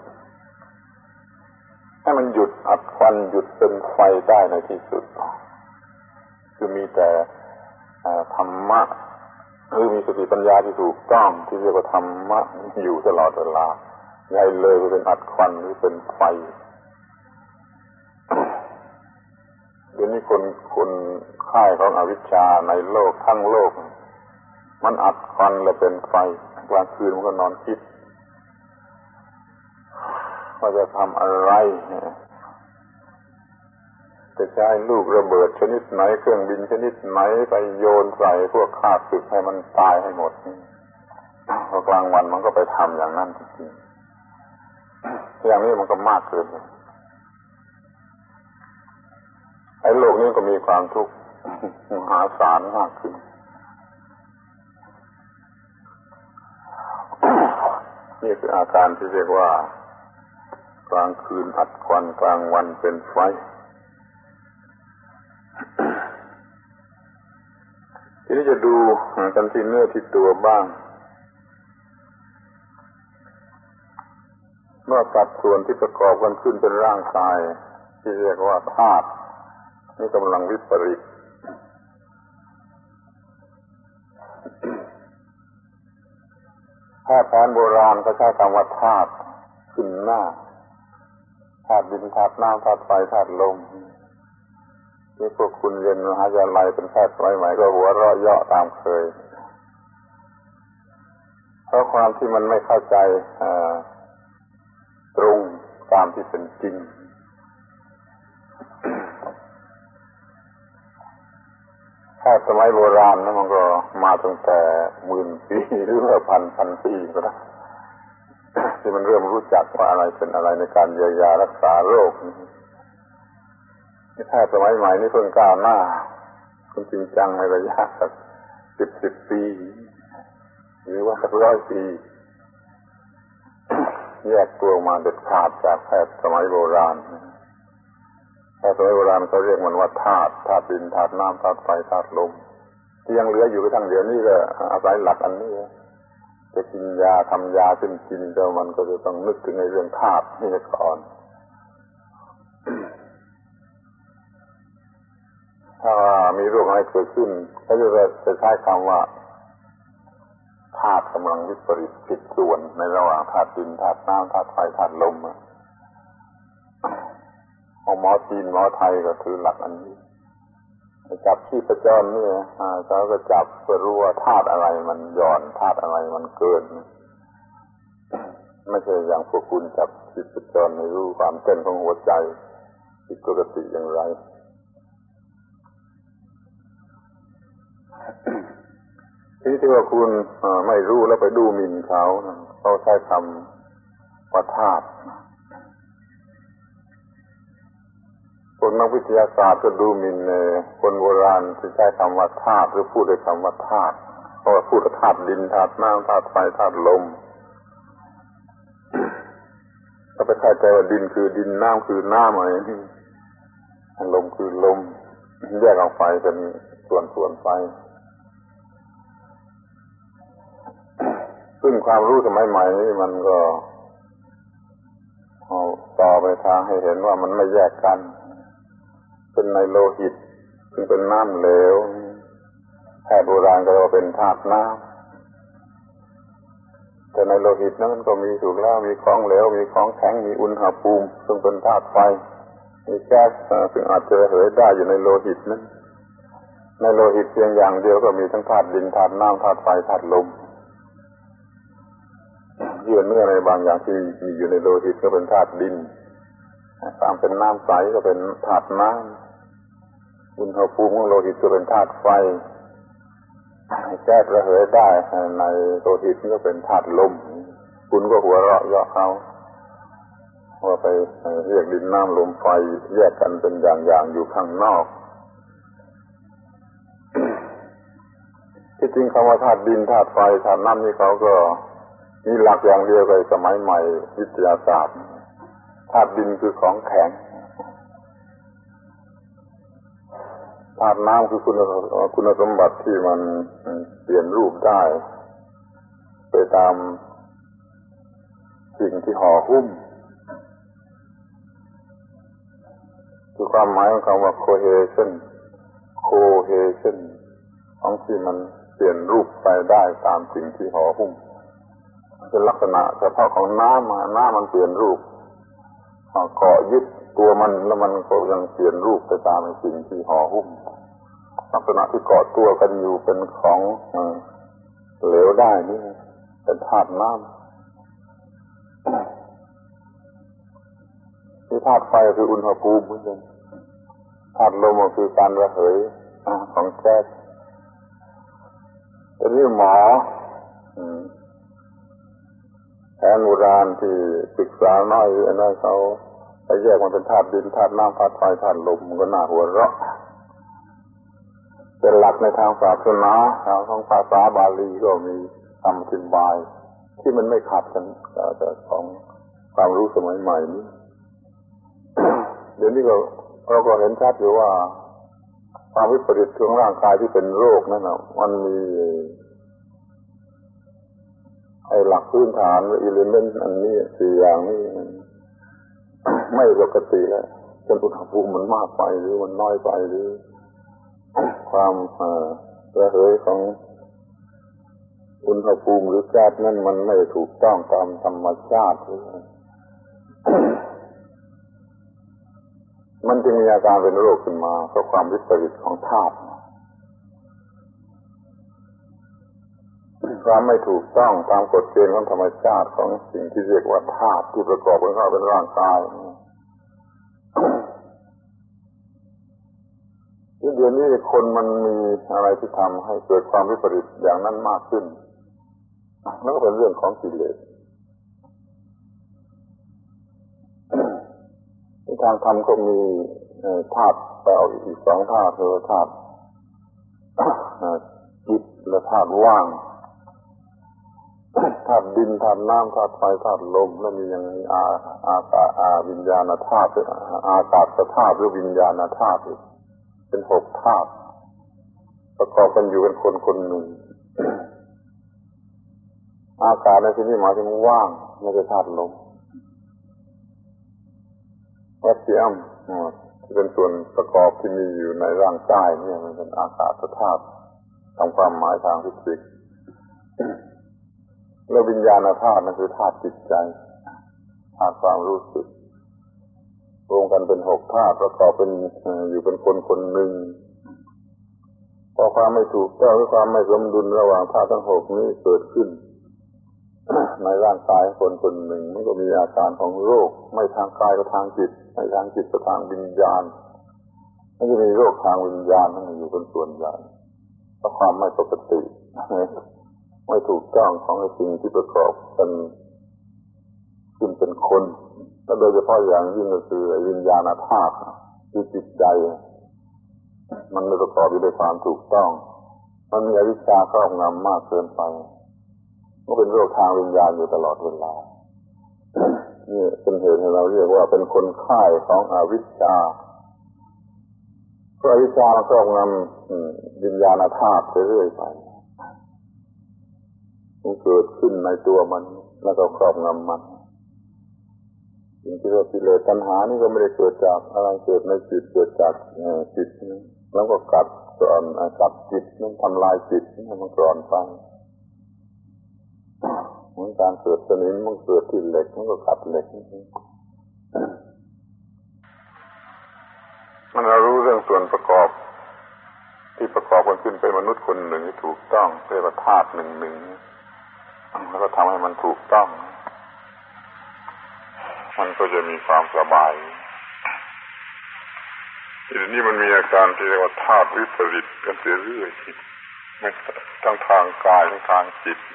ให้มันหยุดอัดควันหยุดเป็นไฟได้ในที่สุดคือมีแต่ธรรมะหรือมีสติปัญญาที่ถูกต้องที่เรียกว่าธรรมะอยู่ตลอดเวลาใหญ่เลยไปเป็นอัดควันหรือเป็นไฟเดี๋ยวนี้คนคนค่ายของอวิชชาในโลกทั้งโลกมันอัดควันแล้วเป็นไฟกลางคืนมันก็นอนคิดว่าจะทำอะไรแต่เใช้ลูกระเบิดชนิดไหนเครื่องบินชนิดไหนไปโยนใส่พวกข้าศึกให้มันตายให้หมดพอกลางวันมันก็ไปทำอย่างนั้นจริงๆอย่างนี้มันก็มากเกินไอ้โลกนี้ก็มีความทุกข์มหาศาลมากขึ้นนี่คืออาการที่เรียกว่ากลางคืนอัดควันกลางวันเป็นไฟทีนี้จะดูกันที่เนื้อที่ตัวบ้างเมื่อสัดส่วนที่ประกอบกันขึ้นเป็นร่างกายที่เรียกว่าธาตุนี่กำลังวิปริตถ้าแผนโบราณก็ใช้คำว่าธาตุขึ้นหน้าธาตุดินธาตุน้ำธาตุไฟธาตุลมนี่พวกคุณเรียนมหาวิทยาลัยเป็นแพทย์สมัยใหม่ก็หัวเราะเยาะตามเคยเพราะความที่มันไม่เข้าใจตรงตามที่เป็นจริงแพทย์สมัยโบราณนะมันก็มาตั้งแต่หมื่นปีหรือว่าพันพันปีก็ได้ที่มันเริ่มรู้จักว่าอะไรเป็นอะไรในการเยียวยารักษาโรคแพทย์สมัยใหม่นี่เพิ่งก้าวหน้าคุณจริงจังในระยะสักสิบสิบปีหรือว่าสักร้อยปีแยกตัวมาเด็ดขาดจากแพทย์สมัยโบราณแพทย์สมัยโบราณเขาเรียกมันว่าธาตุธาตุดินธาตุน้ำธาตุไฟธาตุลมที่ยังเหลืออยู่ก็ทั้งเดี๋ยวนี้ก็อาศัยหลักอันนี้จะกินยาทำยาขึ้นกินก็มันก็จะต้องนึกถึงในเรื่องธาตุนี่ก่อนถ้ามีโรคอะไรเกิดขึ้นเขาจะจะใช้คำว่าธาตุกำลังวิปริตผิดส่วนในระหว่างธาตุดินธาตุน้ำธาตุไฟธาตุลมหมอจีนหมอไทยก็ถือหลักอันนี้จับชีพจรนี่เขาก็จับเพื่อรู้ว่าธาตุอะไรมันหย่อนธาตุอะไรมันเกินไม่ใช่อย่างพวกคุณจับชีพจรในรู้ความเต้นของหัวใจผิดปกติอย่างไรที่ที่ว่าคุณไม่รู้แล้วไปดูหมิ่นเขาเขาใช้คำว่าธาตุพวกนักวิทยาศาสตร์ก็ดูหมิ่นคนโบราณที่ใช้คำว่าธาตุหรือพูดด้วยคำว่าธาตุเพราะว่าพูดธาตุดินธาตุน้ำธาตุไฟธาตุลมก็ไปเข้าใจว่าดินคือดินน้ำคือน้ำอะไรนี่ลมคือลมแยกออกไปเป็นส่วนๆไปซึ่งความรู้สมัยใหม่นี้มันก็ต่อไปทางให้เห็นว่ามันไม่แยกกันเป็นในโลหิตซึ่งเป็นน้ำเหลวแพทย์โบราณก็เรียกว่าเป็นธาตุน้ำแต่ในโลหิตนั้นมันก็มีถูกแล้วมีของเหลวมีของแข็งมีอุณหภูมิซึ่งเป็นธาตุไฟมีแก๊สซึ่งอาจจะระเหยได้อยู่ในโลหิตนั้นในโลหิตเพียงอย่างเดียวก็มีทั้งธาตุดินธาตุน้ำธาตุไฟธาตุลมเยื่อเนื้อในบางอย่างที่มีอยู่ในโลหิตก็เป็นธาตุดินตามเป็นน้ำใสก็เป็นธาตุน้ำอุณหภูมิของโลหิตก็เป็นธาตุไฟแก๊สระเหยได้ในโลหิตก็เป็นธาตุลมคุณก็หัวเราะเยาะเขาว่าไปเรียกดินน้ำลมไฟแยกกันเป็นอย่างๆอยู่ข้างนอกที่จริงคำว่าธาตุดินธาตุไฟธาตุน้ำนี่เขาก็มีหลักอย่างเดียวกับสมัยใหม่วิทยาศาสตร์ธาตุดินคือของแข็งธาตุน้ำคือคุณคุณสมบัติที่มันเปลี่ยนรูปได้ไปตามสิ่งที่ห่อหุ้มคือความหมายของคำว่า cohesion cohesion ของที่มันเปลี่ยนรูปไปได้ตามสิ่งที่ห่อหุ้มเป็นลักษณะเฉพาะของน้ำมาน้ำมันเปลี่ยนรูปเกาะยึดตัวมันแล้วมันก็ยังเปลี่ยนรูปไปตามสิ่งที่ห่อหุ้มลักษณะที่เกาะตัวกันอยู่เป็นของเหลวได้นี่เป็นธาตุน้ำที่ธาตุไฟคืออุณหภูมิเหมือนกันธาตุลมก็คือการระเหยของแก๊สแต่นี่หมอแผนโบราณที่ศึกษาน้อยอันนั้นเขาไปแยกมันเป็นธาตุดินธาตุน้ำธาตุไฟธาตุลมมันก็น่าหัวเราะเป็นหลักในทางศาสนาทางของภาษาบาลีก็มีคำอธิบายที่มันไม่ขัดกันกับของความรู้สมัยใหม่นี้ เดี๋ยวนี้ก็เราก็เห็นชัดอยู่ว่าความวิปริตของร่างกายที่เป็นโรคนั่นน่ะมันมีไอ้หลักพื้นฐานอิเลเมนต์อันนี้สี่อย่างนี้ไม่ปกติแล้วจนอุณหภูมิมันมากไปหรือมันน้อยไปหรือความระเหยของอุณหภูมิหรือแก๊สนั้นมันไม่ถูกต้องตามธรรมชาติมันจึงมีอาการเป็นโรคขึ้นมาเพราะความวิปริตของธาตุความไม่ถูกต้องตามกฎเกณฑ์ของธรรมชาติของสิ่งที่เรียกว่าธาตุที่ประกอบกันเข้าเป็นร่างกายเดี๋ยวนี้คนมันมีอะไรที่ทำให้เกิดความวิปริตอย่างนั้นมากขึ้นแล้วก็เป็นเรื่องของกิเลสในทางธรรมก็มีธาตุแปลออกอีกสองธาตุคือธาตุจิตและธาตุว่างธาตุดินธาตุน้ำธาตุไฟธาตุลมแล้วมีอย่างนี้อาอากาศอาวิญญาณธาตุอากาศธาตุหรือวิญญาณธาตุเป็นหกธาตุประกอบกันอยู่เป็นคนคนหนึ่งอากาศในที่นี้หมายถึงว่างไม่ใช่ธาตุลมวัตถุอัมที่เป็นส่วนประกอบที่มีอยู่ในร่างกายเนี่ยมันเป็นอากาศธาตุตามความหมายทางฟิสิกส์แล้ววิญญาณธาตุนั่นคือธาตุจิตใจธาตุความรู้สึกรวมกันเป็นหกธาตุประกอบเป็นอยู่เป็นคนคนหนึ่งพอความไม่ถูกต้องหรือความไม่สมดุลระหว่างธาตุทั้งหกนี้เกิดขึ้นในร่างกายคนคนหนึ่งมันก็มีอาการของโรคไม่ทางกายก็ทางจิตไม่ทางจิตก็ทางวิญญาณมันจะมีโรคทางวิญญาณนั่นอยู่เป็นส่วนใหญ่เพราะความไม่ปกติไม่ถูกต้องของสิ่งที่ประกอบกันขึ้นเป็นคนและโดยเฉพาะอย่างยิ่งก็คือวิญญาณธาตุคือจิตใจมันไม่ประกอบอยู่ด้วยความถูกต้องมันมีอวิชชาครอบงำมากเกินไปก็เป็นโรคทางวิญญาณอยู่ตลอดเวลานี่เป็นเหตุให้เราเรียกว่าเป็นคนไข้ของอวิชชาเพราะอวิชชาครอบงำวิญญาณธาตุเรื่อยไปมันเกิดขึ้นในตัวมันแล้วก็ครอบงำมันสิ่งที่เรียกกิเลสตัณหานี่ก็ไม่ได้เกิดจากอะไรเกิดในจิตเกิดจากจิตแล้วก็กัดกร่อนกัดจิตนั่นทำลายจิตให้มันกร่อนไปเหมือนการเกิดสนิมมันเกิดที่เหล็กมันก็กัดเหล็กมันเรารู้เรื่องส่วนประกอบที่ประกอบกันขึ้นเป็นมนุษย์คนหนึ่งที่ถูกต้องเรียกว่าธาตุหนึ่งหนึ่งแล้วก็ทำให้มันถูกต้องมันก็จะมีความสบายทีนี้มันมีอาการที่เรียกว่าธาตุวิปริตกันเสียเรื่อยไม่ทั้งทางกายทั้งทางจิต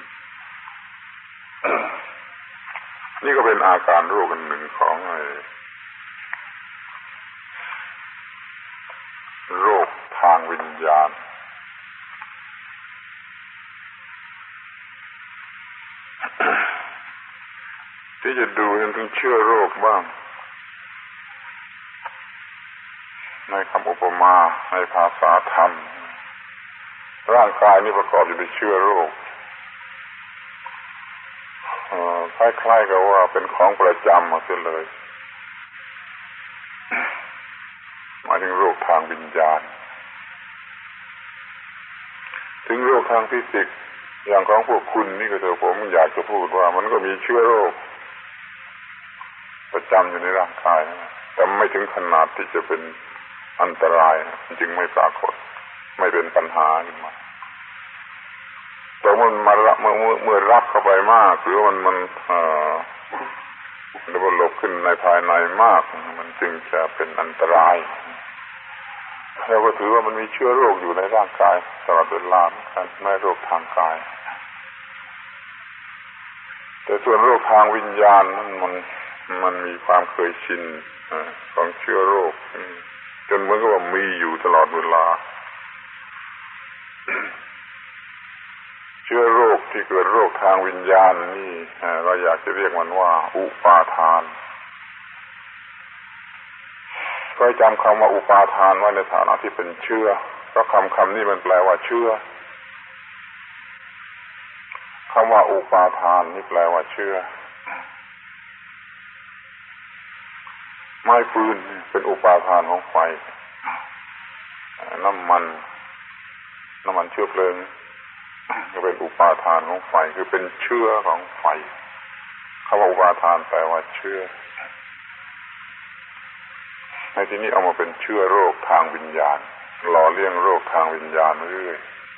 นี่ก็เป็นอาการโรคอันหนึ่งของไอ้โรคทางวิญญาณที่จะดูถึงเชื้อโรคบ้างในคำอุปมาในภาษาธรรมร่างกายนี้ประกอบอยู่ด้วยเชื้อโรคคล้ายๆกับว่าเป็นของประจำมาเสียเลยหมายถึงโรคทางวิญญาณถึงโรคทางฟิสิกส์อย่างของพวกคุณนี่ก็เถอะผมอยากจะพูดว่ามันก็มีเชื้อโรคประจำอยู่ในร่างกายแต่ไม่ถึงขนาดที่จะเป็นอันตรายจึงไม่ปรากฏไม่เป็นปัญหาขึ้นมาแต่มันมาเมื่อเมื่อรับเข้าไปมากหรือมันมันเอ่อระเบิดขึ้นในภายในมากมันจึงจะเป็นอันตรายเราก็ถือว่ามันมีเชื้อโรคอยู่ในร่างกายตลอดเวลาแม้โรคทางกายแต่ส่วนโรคทางวิญญาณนั้นมันมันมีความเคยชินของเชื้อโรคจนเหมือนกับว่ามีอยู่ตลอดเวลาเชื้อโรคที่เกิดโรคทางวิญญาณนี่เราอยากจะเรียกมันว่าอุปาทานก็จำคำว่าอุปาทานไว้ในฐานะที่เป็นเชื้อเพราะคำคำนี้มันแปลว่าเชื้อคำว่าอุปาทานนี่แปลว่าเชื้อไม้ฟืนเป็นอุปาทานของไฟน้ำมันน้ำมันเชื้อเพลิงก็เป็นอุปาทานของไฟคือเป็นเชื้อของไฟคำว่าอุปาทานแปลว่าเชื้อในที่นี้เอามาเป็นเชื้อโรคทางวิญญาณหล่อเลี้ยงโรคทางวิญญาณเรื่อย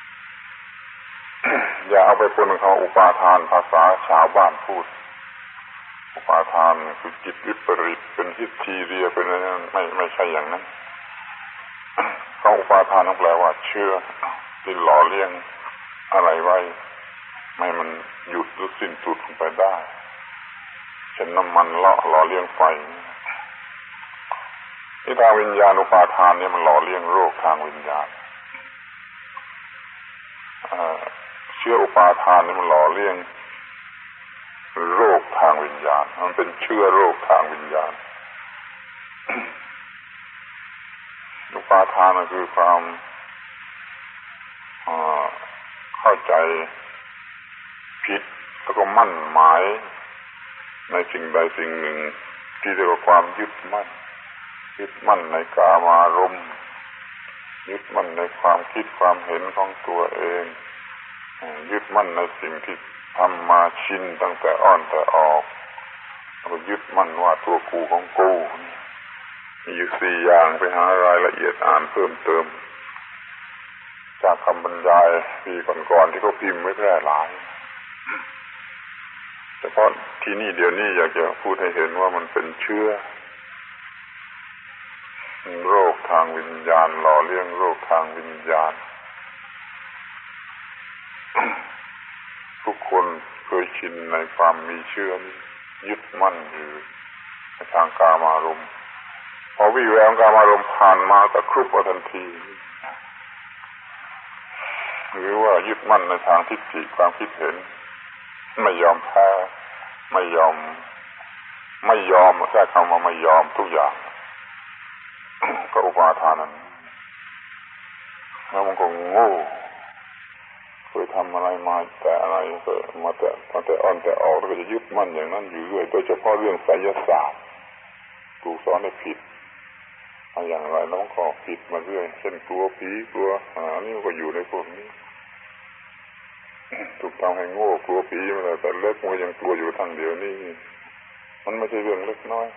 อย่าเอาไปปนกับคำว่าอุปาทานภาษาชาวบ้านพูดอุปาทานคือจิตวิปริตเป็นฮิสทีเรียเป็นอะไรนั่นไม่ไม่ใช่อย่างนั้นคำอุปาทานนั่นแปลว่าเชื้อที่หล่อเลี้ยงอะไรไว้ไม่มันหยุดหรือสิ้นสุดลงไปได้เช่นน้ำมันเลาะหล่อเลี้ยงไฟที่ทางวิญญาณอุปาทานนี่มันหล่อเลี้ยงโรคทางวิญญาณเชื้ออุปาทานนี่มันหล่อเลี้ยงโรคทางวิญญาณมันเป็นเชื้อโรคทางวิญญาณ อุปาทานก็คือความเข้าใจผิดแล้วก็มั่นหมายในสิ่งใดสิ่งหนึ่งที่เรียกว่าความยึดมั่นยึดมั่นในกามารมณ์ยึดมั่นในความคิดความเห็นของตัวเองยึดมั่นในสิ่งที่ทำมาชินตั้งแต่อ้อนแต่ออกแล้วก็ยึดมั่นว่าตัวกูของกูมีอยู่สี่อย่างไปหารายละเอียดอ่านเพิ่มเติมจากคำบรรยายปีก่อนๆที่เขาพิมพ์ไว้แพร่หลายเฉพาะที่นี่เดี๋ยวนี้อยากจะพูดให้เห็นว่ามันเป็นเชื้อโรคทางวิญญาณหล่อเลี้ยงโรคทางวิญญาณ ทุกคนเคยชินในความมีเชื้อยึดมั่นอยู่ในทางกามารมณ์พอวิแววกามารมณ์ผ่านมาตะครุบเอาทันทีหรือว่ายึดมั่นในทางทิฏฐิความคิดเห็นไม่ยอมแพ้ไม่ยอมไม่ยอมแค่คำว่าไม่ยอมทุกอย่างก็อุปาทานนั้นแล้วมันก็โง่เคยทำอะไรมาแต่อะไรก็มาแต่มาแต่อ่อนแต่ออกแล้วก็จะยึดมั่นอย่างนั้นอยู่เรื่อยโดยเฉพาะเรื่องไสยศาสตร์ถูกสอนให้ผิดอย่างไรน้องก็ผิดมาเรื่อยเช่นกลัวผีกลัวอ่านี่ก็อยู่ในพวกนี้ถูกทำให้โง่กลัวผีมาแต่เล็กมันยังกลัวอยู่ทั้งเดียวนี่มันไม่ใช่เรื่องเล็กน้อย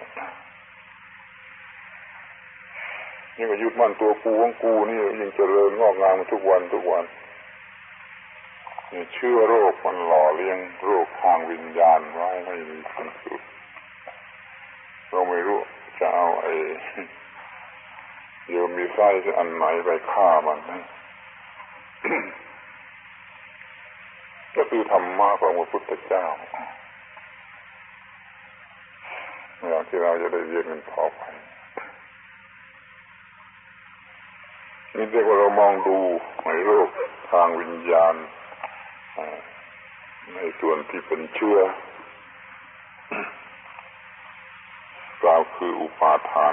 นี่ก็ยึดมั่นตัวกูของกูนี่ยิ่งเจริญงอกงามทุกวันทุกวันนี่เชื้อโรคมันหล่อเลี้ยงโรคทางวิญญาณไว้ไม่มีสิ้นสุดเราไม่รู้จะเอาไอ้โยมมีไส้จะอันไหนไปฆ่ามันนะ ก็คือธรรมะของพระพุทธเจ้าอย่างที่เราจะได้เรียนกันต่อไปนี่เรียกว่าเรามองดูในโรคทางวิญญาณในส่วนที่เป็นเชื้อกล่าวคืออุปาทาน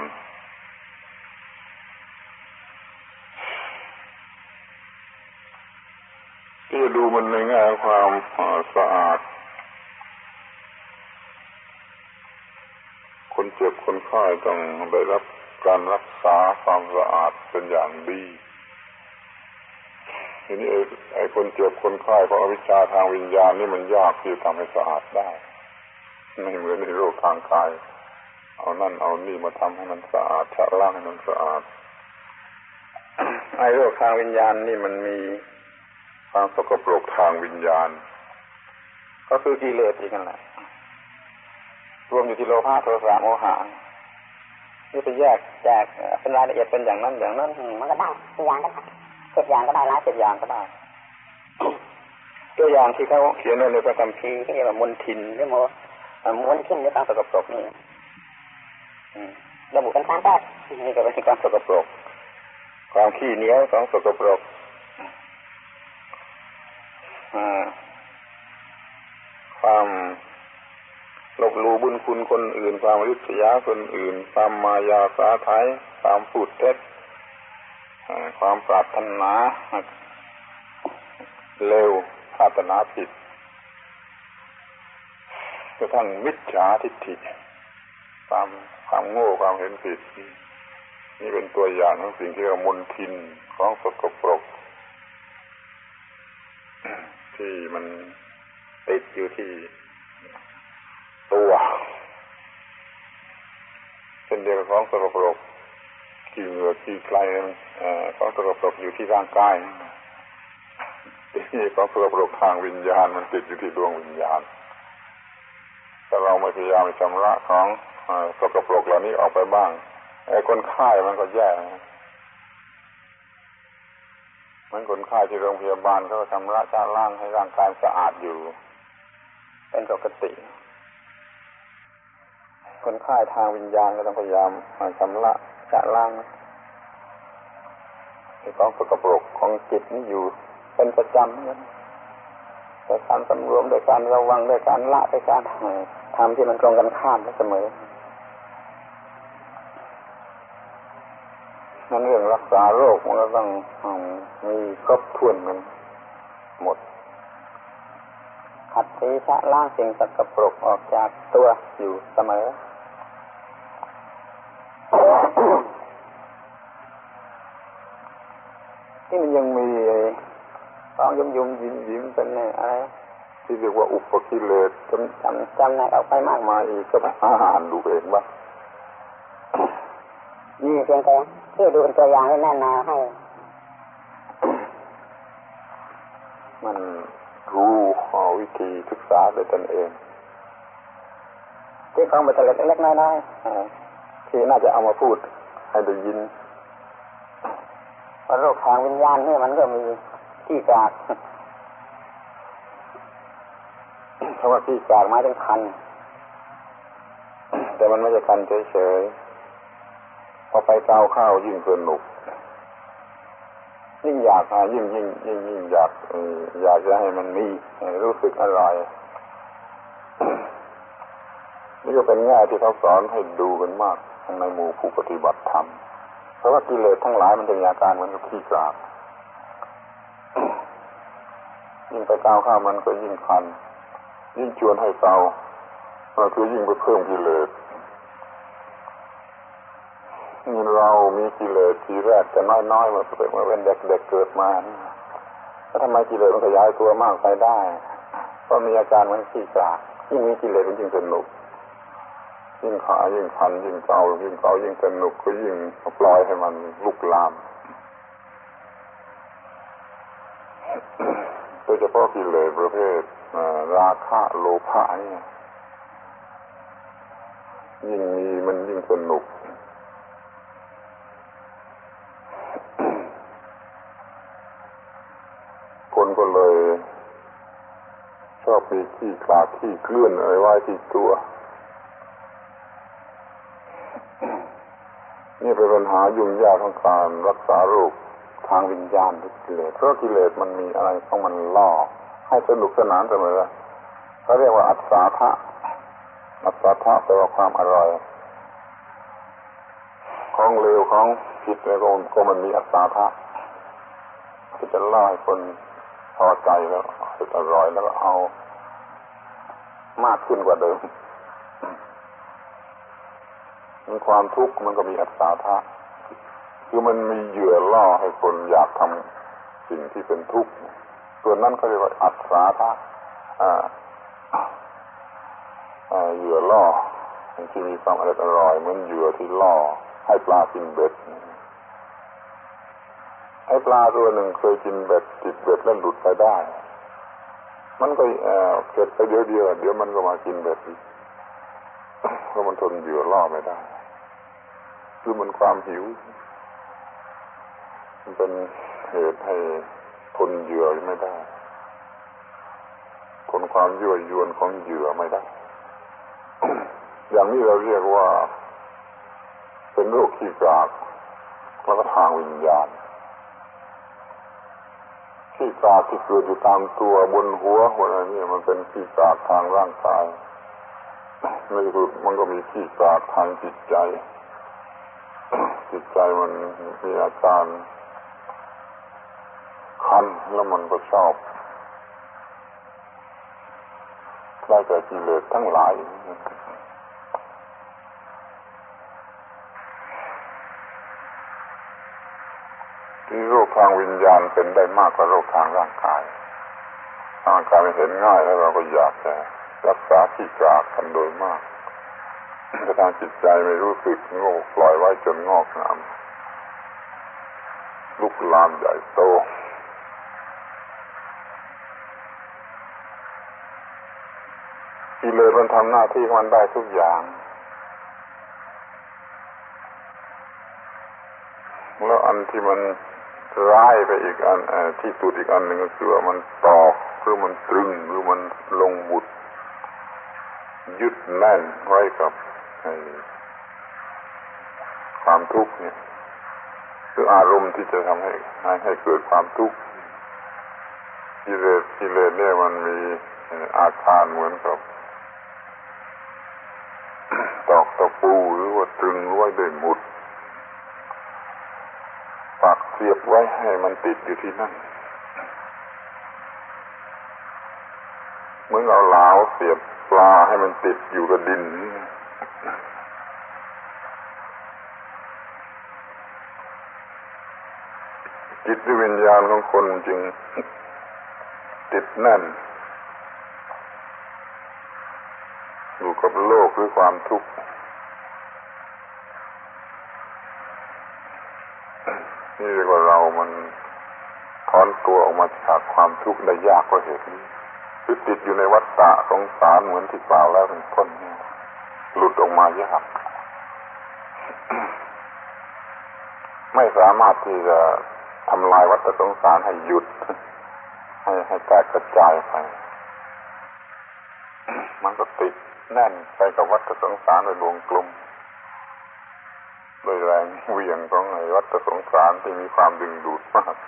ที่จะดูมันในแง่ความสะอาดคนเจ็บคนไข้ต้องได้รับการรักษาความสะอาดเป็นอย่างดีทีนี้ไอ้คนเจ็บคนไข้ของอวิชชาทางวิญญาณนี่มันยากที่จะทำให้สะอาดได้ไม่เหมือนในโรคทางกายเอานั่นเอานี่มาทำให้มันสะอาดชะล้างให้มันสะอาด ไอ้โรคทางวิญญาณนี่มันมีความสกปรกทางวิญญาณก็คือกิเลสอีกนั่นแหละรวมอยู่ที่โลภะโทสะโมหะที่ไปแยกแจกเป็นรายละเอียดเป็นอย่างนั้นอย่างนั้นมันก็ได้ตัวอย่างก็ได้เจ็ดอย่างก็ได้ละเจ็ดอย่างก็ได้ตัวอย่างที่เขาเขียนในพระคัมภีร์ที่เรียกว่ามลทินหรือมลมลทินหรือความสกปรกนี่ระบุเป็นความแปดนี่ก็เป็นความสกปรกความขี้เหนียวของสกปรกความลบหลู่บุญคุณคนอื่นความริษยาคนอื่นความมายาสาไถความพูดเท็จความปรารถนาเลวปรารถนาผิดกระทั่งมิจฉาทิฏฐิความความโง่ความเห็นผิดนี่เป็นตัวอย่างของสิ่งที่เรียกว่ามลทินของสกปรกที่มันติดอยู่ที่ตัวเช่นเดียวกับของสกปรกที่เหงื่อที่ใครของสกปรกอยู่ที่ร่างกายที่ของสกปรกทางวิญญาณมันติดอยู่ที่ดวงวิญญาณถ้าเราไม่พยายามชำระของสกปรกเหล่านี้ออกไปบ้างไอ้คนไข้มันก็แย่เหมือนคนไข้ที่โรงพยาบาลเขาก็ชำระชะล้างให้ร่างกายสะอาดอยู่เป็นปกติคนไข้ทางวิญญาณก็ต้องพยายามชำระชะล้างไอ้ของสกปรกของจิตนี่อยู่เป็นประจำนั้นโดยการสำรวมโดยการระวังโดยการละโดยการทำที่มันตรงกันข้ามเสมอนั่นเรื่องรักษาโรคมันก็ต้องมีครบถ้วนกันหมดขัดสีชะล้างสิ่งสกปรกออกจากตัวอยู่เสมอที่มันยังมีต้องยุ่มยุ่มยิ้มยิ้มเป็นอะไรที่เรียกว่าอุปกิเลสจำจำจำแนกออกไปมากมายอีกก็อาหารดูเองบ้างนี่เพียงแต่ที่ดูเป็นตัวอย่างให้แน่นอนให้มันรู้วิธีศึกษาด้วยตนเองที่ของบัตรเล็กๆน้อยๆที่น่าจะเอามาพูดให้ได้ยินว่าโรคทางวิญญาณนี่มันก็มีที่กากเพราะว่าที่กากหมายถึงคันแต่มันไม่ใช่คันเฉยๆพอไปเกาข้าวยิ่งสนุกยิ่งอยากยิ่งยิ่งยิ่งยิ่งอยากอยากจะให้มันมีรู้สึกอร่อยนี่ก็เป็นแง่ที่เขาสอนให้ดูกันมากในหมู่ผู้ปฏิบัติธรรมเพราะว่ากิเลสทั้งหลายมันจะมีอาการเหมือนกับขี้กากยิ่งไปเกาข้าวมันก็ยิ่งคันยิ่งชวนให้เกามันคือยิ่งไปเพิ่มกิเลสนี่เรามีกิเลสทีแรกแต่น้อยๆเมื่อเป็นเด็กๆเกิดมาแล้วทำไมกิเลสมันขยายตัวมากไปได้เพราะมีอาการเหมือนขี้กากยิ่งมีกิเลสมันยิ่งสนุกยิ่งขายิ่งคันยิ่งเกายิ่งเกายิ่งสนุกก็ยิ่งปล่อยให้มันลุกลามโดยเฉพาะกิเลสประเภทราคะโลภะนี่ยิ่งมีมันยิ่งสนุกคนก็เลยชอบมีขี้คลาดขี้เคลื่อนอะไรไว้ที่ตัวนี่เป็นปัญหายุ่งยากของการรักษาโรคทางวิญญาณด้วยกิเลสเพราะกิเลสมันมีอะไรของมันล่อให้สนุกสนานเสมอเขาเรียกว่าอัศทะอัศทะแปลว่าความอร่อยของเลวของผิดแล้วก็มันมีอัศทะที่จะล่อให้คนพอใจแล้วสุดอร่อยแล้วก็เอามากขึ้นกว่าเดิมมันความทุกข์มันก็มีอัศทะคือมันมีเหยื่อล่อให้คนอยากทำสิ่งที่เป็นทุกข์ส่วนนั้นเขาเรียกว่าอัศทะอ่าเหยื่อล่อที่มีความอร่อยเหมือนเหยื่อที่ล่อให้ปลากินเบ็ดไอ้ปลาตัวหนึ่งเคยกินเบ็ดติดเบ็ดแล้วหลุดไปได้มันก็เอ่อเกิดไปเดี๋ยวเดียวเดี๋ยวมันก็มากินเบ็ดอีกเพราะมันทนเหยื่อล่อไม่ได้คือมันความหิวมันเป็นเหตุให้ทนเหยื่อไม่ได้ทนความยั่วยวนของเหยื่อไม่ได้ อย่างนี้เราเรียกว่าเป็นโรคขี้กากแล้วก็ทางวิญญาณขี้กากที่เกิดอยู่ตามตัวบนหัวคนอะไรนี่มันเป็นขี้กากทางร่างกายในที่สุดมันก็มีขี้กากทางจิตใจจิตใจมันมีอาการคันแล้วมันก็ชอบได้แต่กิเลสทั้งหลายที่โรคทางวิญญาณเป็นได้มากกว่าโรคทางร่างกายร่างกายเห็นง่ายแล้วเราก็อยากจะรักษาขี้กากกันโดยมากแต่ทางจิตใจไม่รู้สึกโง่ปล่อยไว้จนงอกงามลุกลามใหญ่โตกิเลสมันทำหน้าที่ของมันได้ทุกอย่างแล้วอันที่มันร้ายไปอีกอันที่สุดอีกอันหนึ่งก็คือว่ามันตอกหรือมันตรึงหรือมันลงบุตรยึดแน่นไว้กับความทุกข์เนี่ยคืออารมณ์ที่จะทำให้ให้เกิดความทุกข์กิเลสกิเลสเนี่ยมันมีอาการเหมือนกับตอกตะปูหรือว่าตรึงไว้ด้วยหมุดปักเสียบไว้ให้มันติดอยู่ที่นั่นเหมือนเอาเหลาเสียบปลาให้มันติดอยู่กับดินจิตวิญญาณของคนจึงติดแน่นอยู่กับโลกหรือความทุกข์นี่เรียกว่าเรามันถอนตัวออกมาจากความทุกข์ได้ยากกว่าเหตุนี้คือติดอยู่ในวัฏฏะสงสารเหมือนที่กล่าวแล้วเป็นต้นหลุดออกมายาก ไม่สามารถที่จะทำลายวัฏสงสารให้หยุดให้ให้แตกกระจายไปมันก็ติดแน่นไปกับวัฏสงสารในวงกลมโดยแรงเหวี่ยงของไอ้วัฏสงสารที่มีความดึงดูดมาก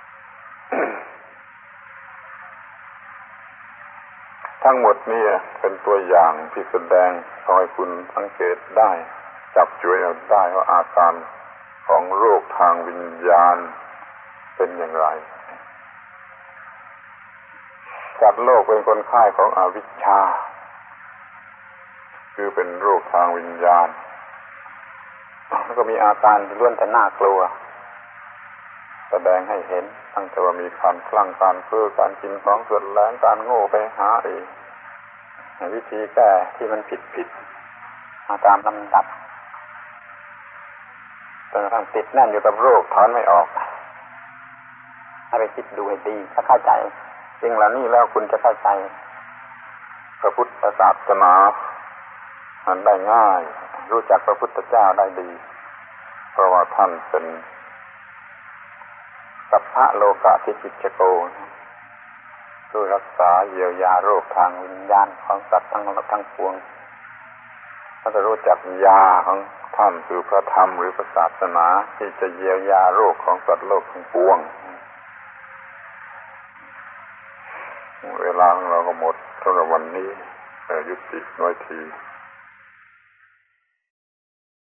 ทั้งหมดนี้เป็นตัวอย่างที่แสดงให้คุณสังเกตได้จับจุดเอาได้ว่าอาการของโรคทางวิญญาณเป็นอย่างไรสัตว์โลกเป็นคนไข้ของอวิชชาคือเป็นโรคทางวิญญาณแล้วก็มีอาการที่ล้วนแต่น่ากลัวแสดงให้เห็นตั้งแต่ว่ามีการคลั่งการเพ้อการกินของเสร็จแล้วการโง่ไปหาเองวิธีแก้ที่มันผิดผิดมาตามลำดับจนกระทั่งติดแน่นอยู่กับโรคถอนไม่ออกให้ไปคิดดูให้ดีถ้าเข้าใจจริงแล้วนี่แล้วคุณจะเข้าใจพระพุทธศาสนามันได้ง่ายรู้จักพระพุทธเจ้าได้ดีเพราะว่าท่านเป็นสัพพะโลกะทิจิจโกช่วยรักษาเยียวยาโรคทางวิญญาณของสัตว์ทั้งหลายทั้งปวงถ้าจะรู้จักยาของท่านคือพระธรรมหรือพระศาสนาที่จะเยียวยาโรคของสัตว์โลกทั้งปวงเวลาของเราก็หมดสำหรับวันนี้ยุติน้อยที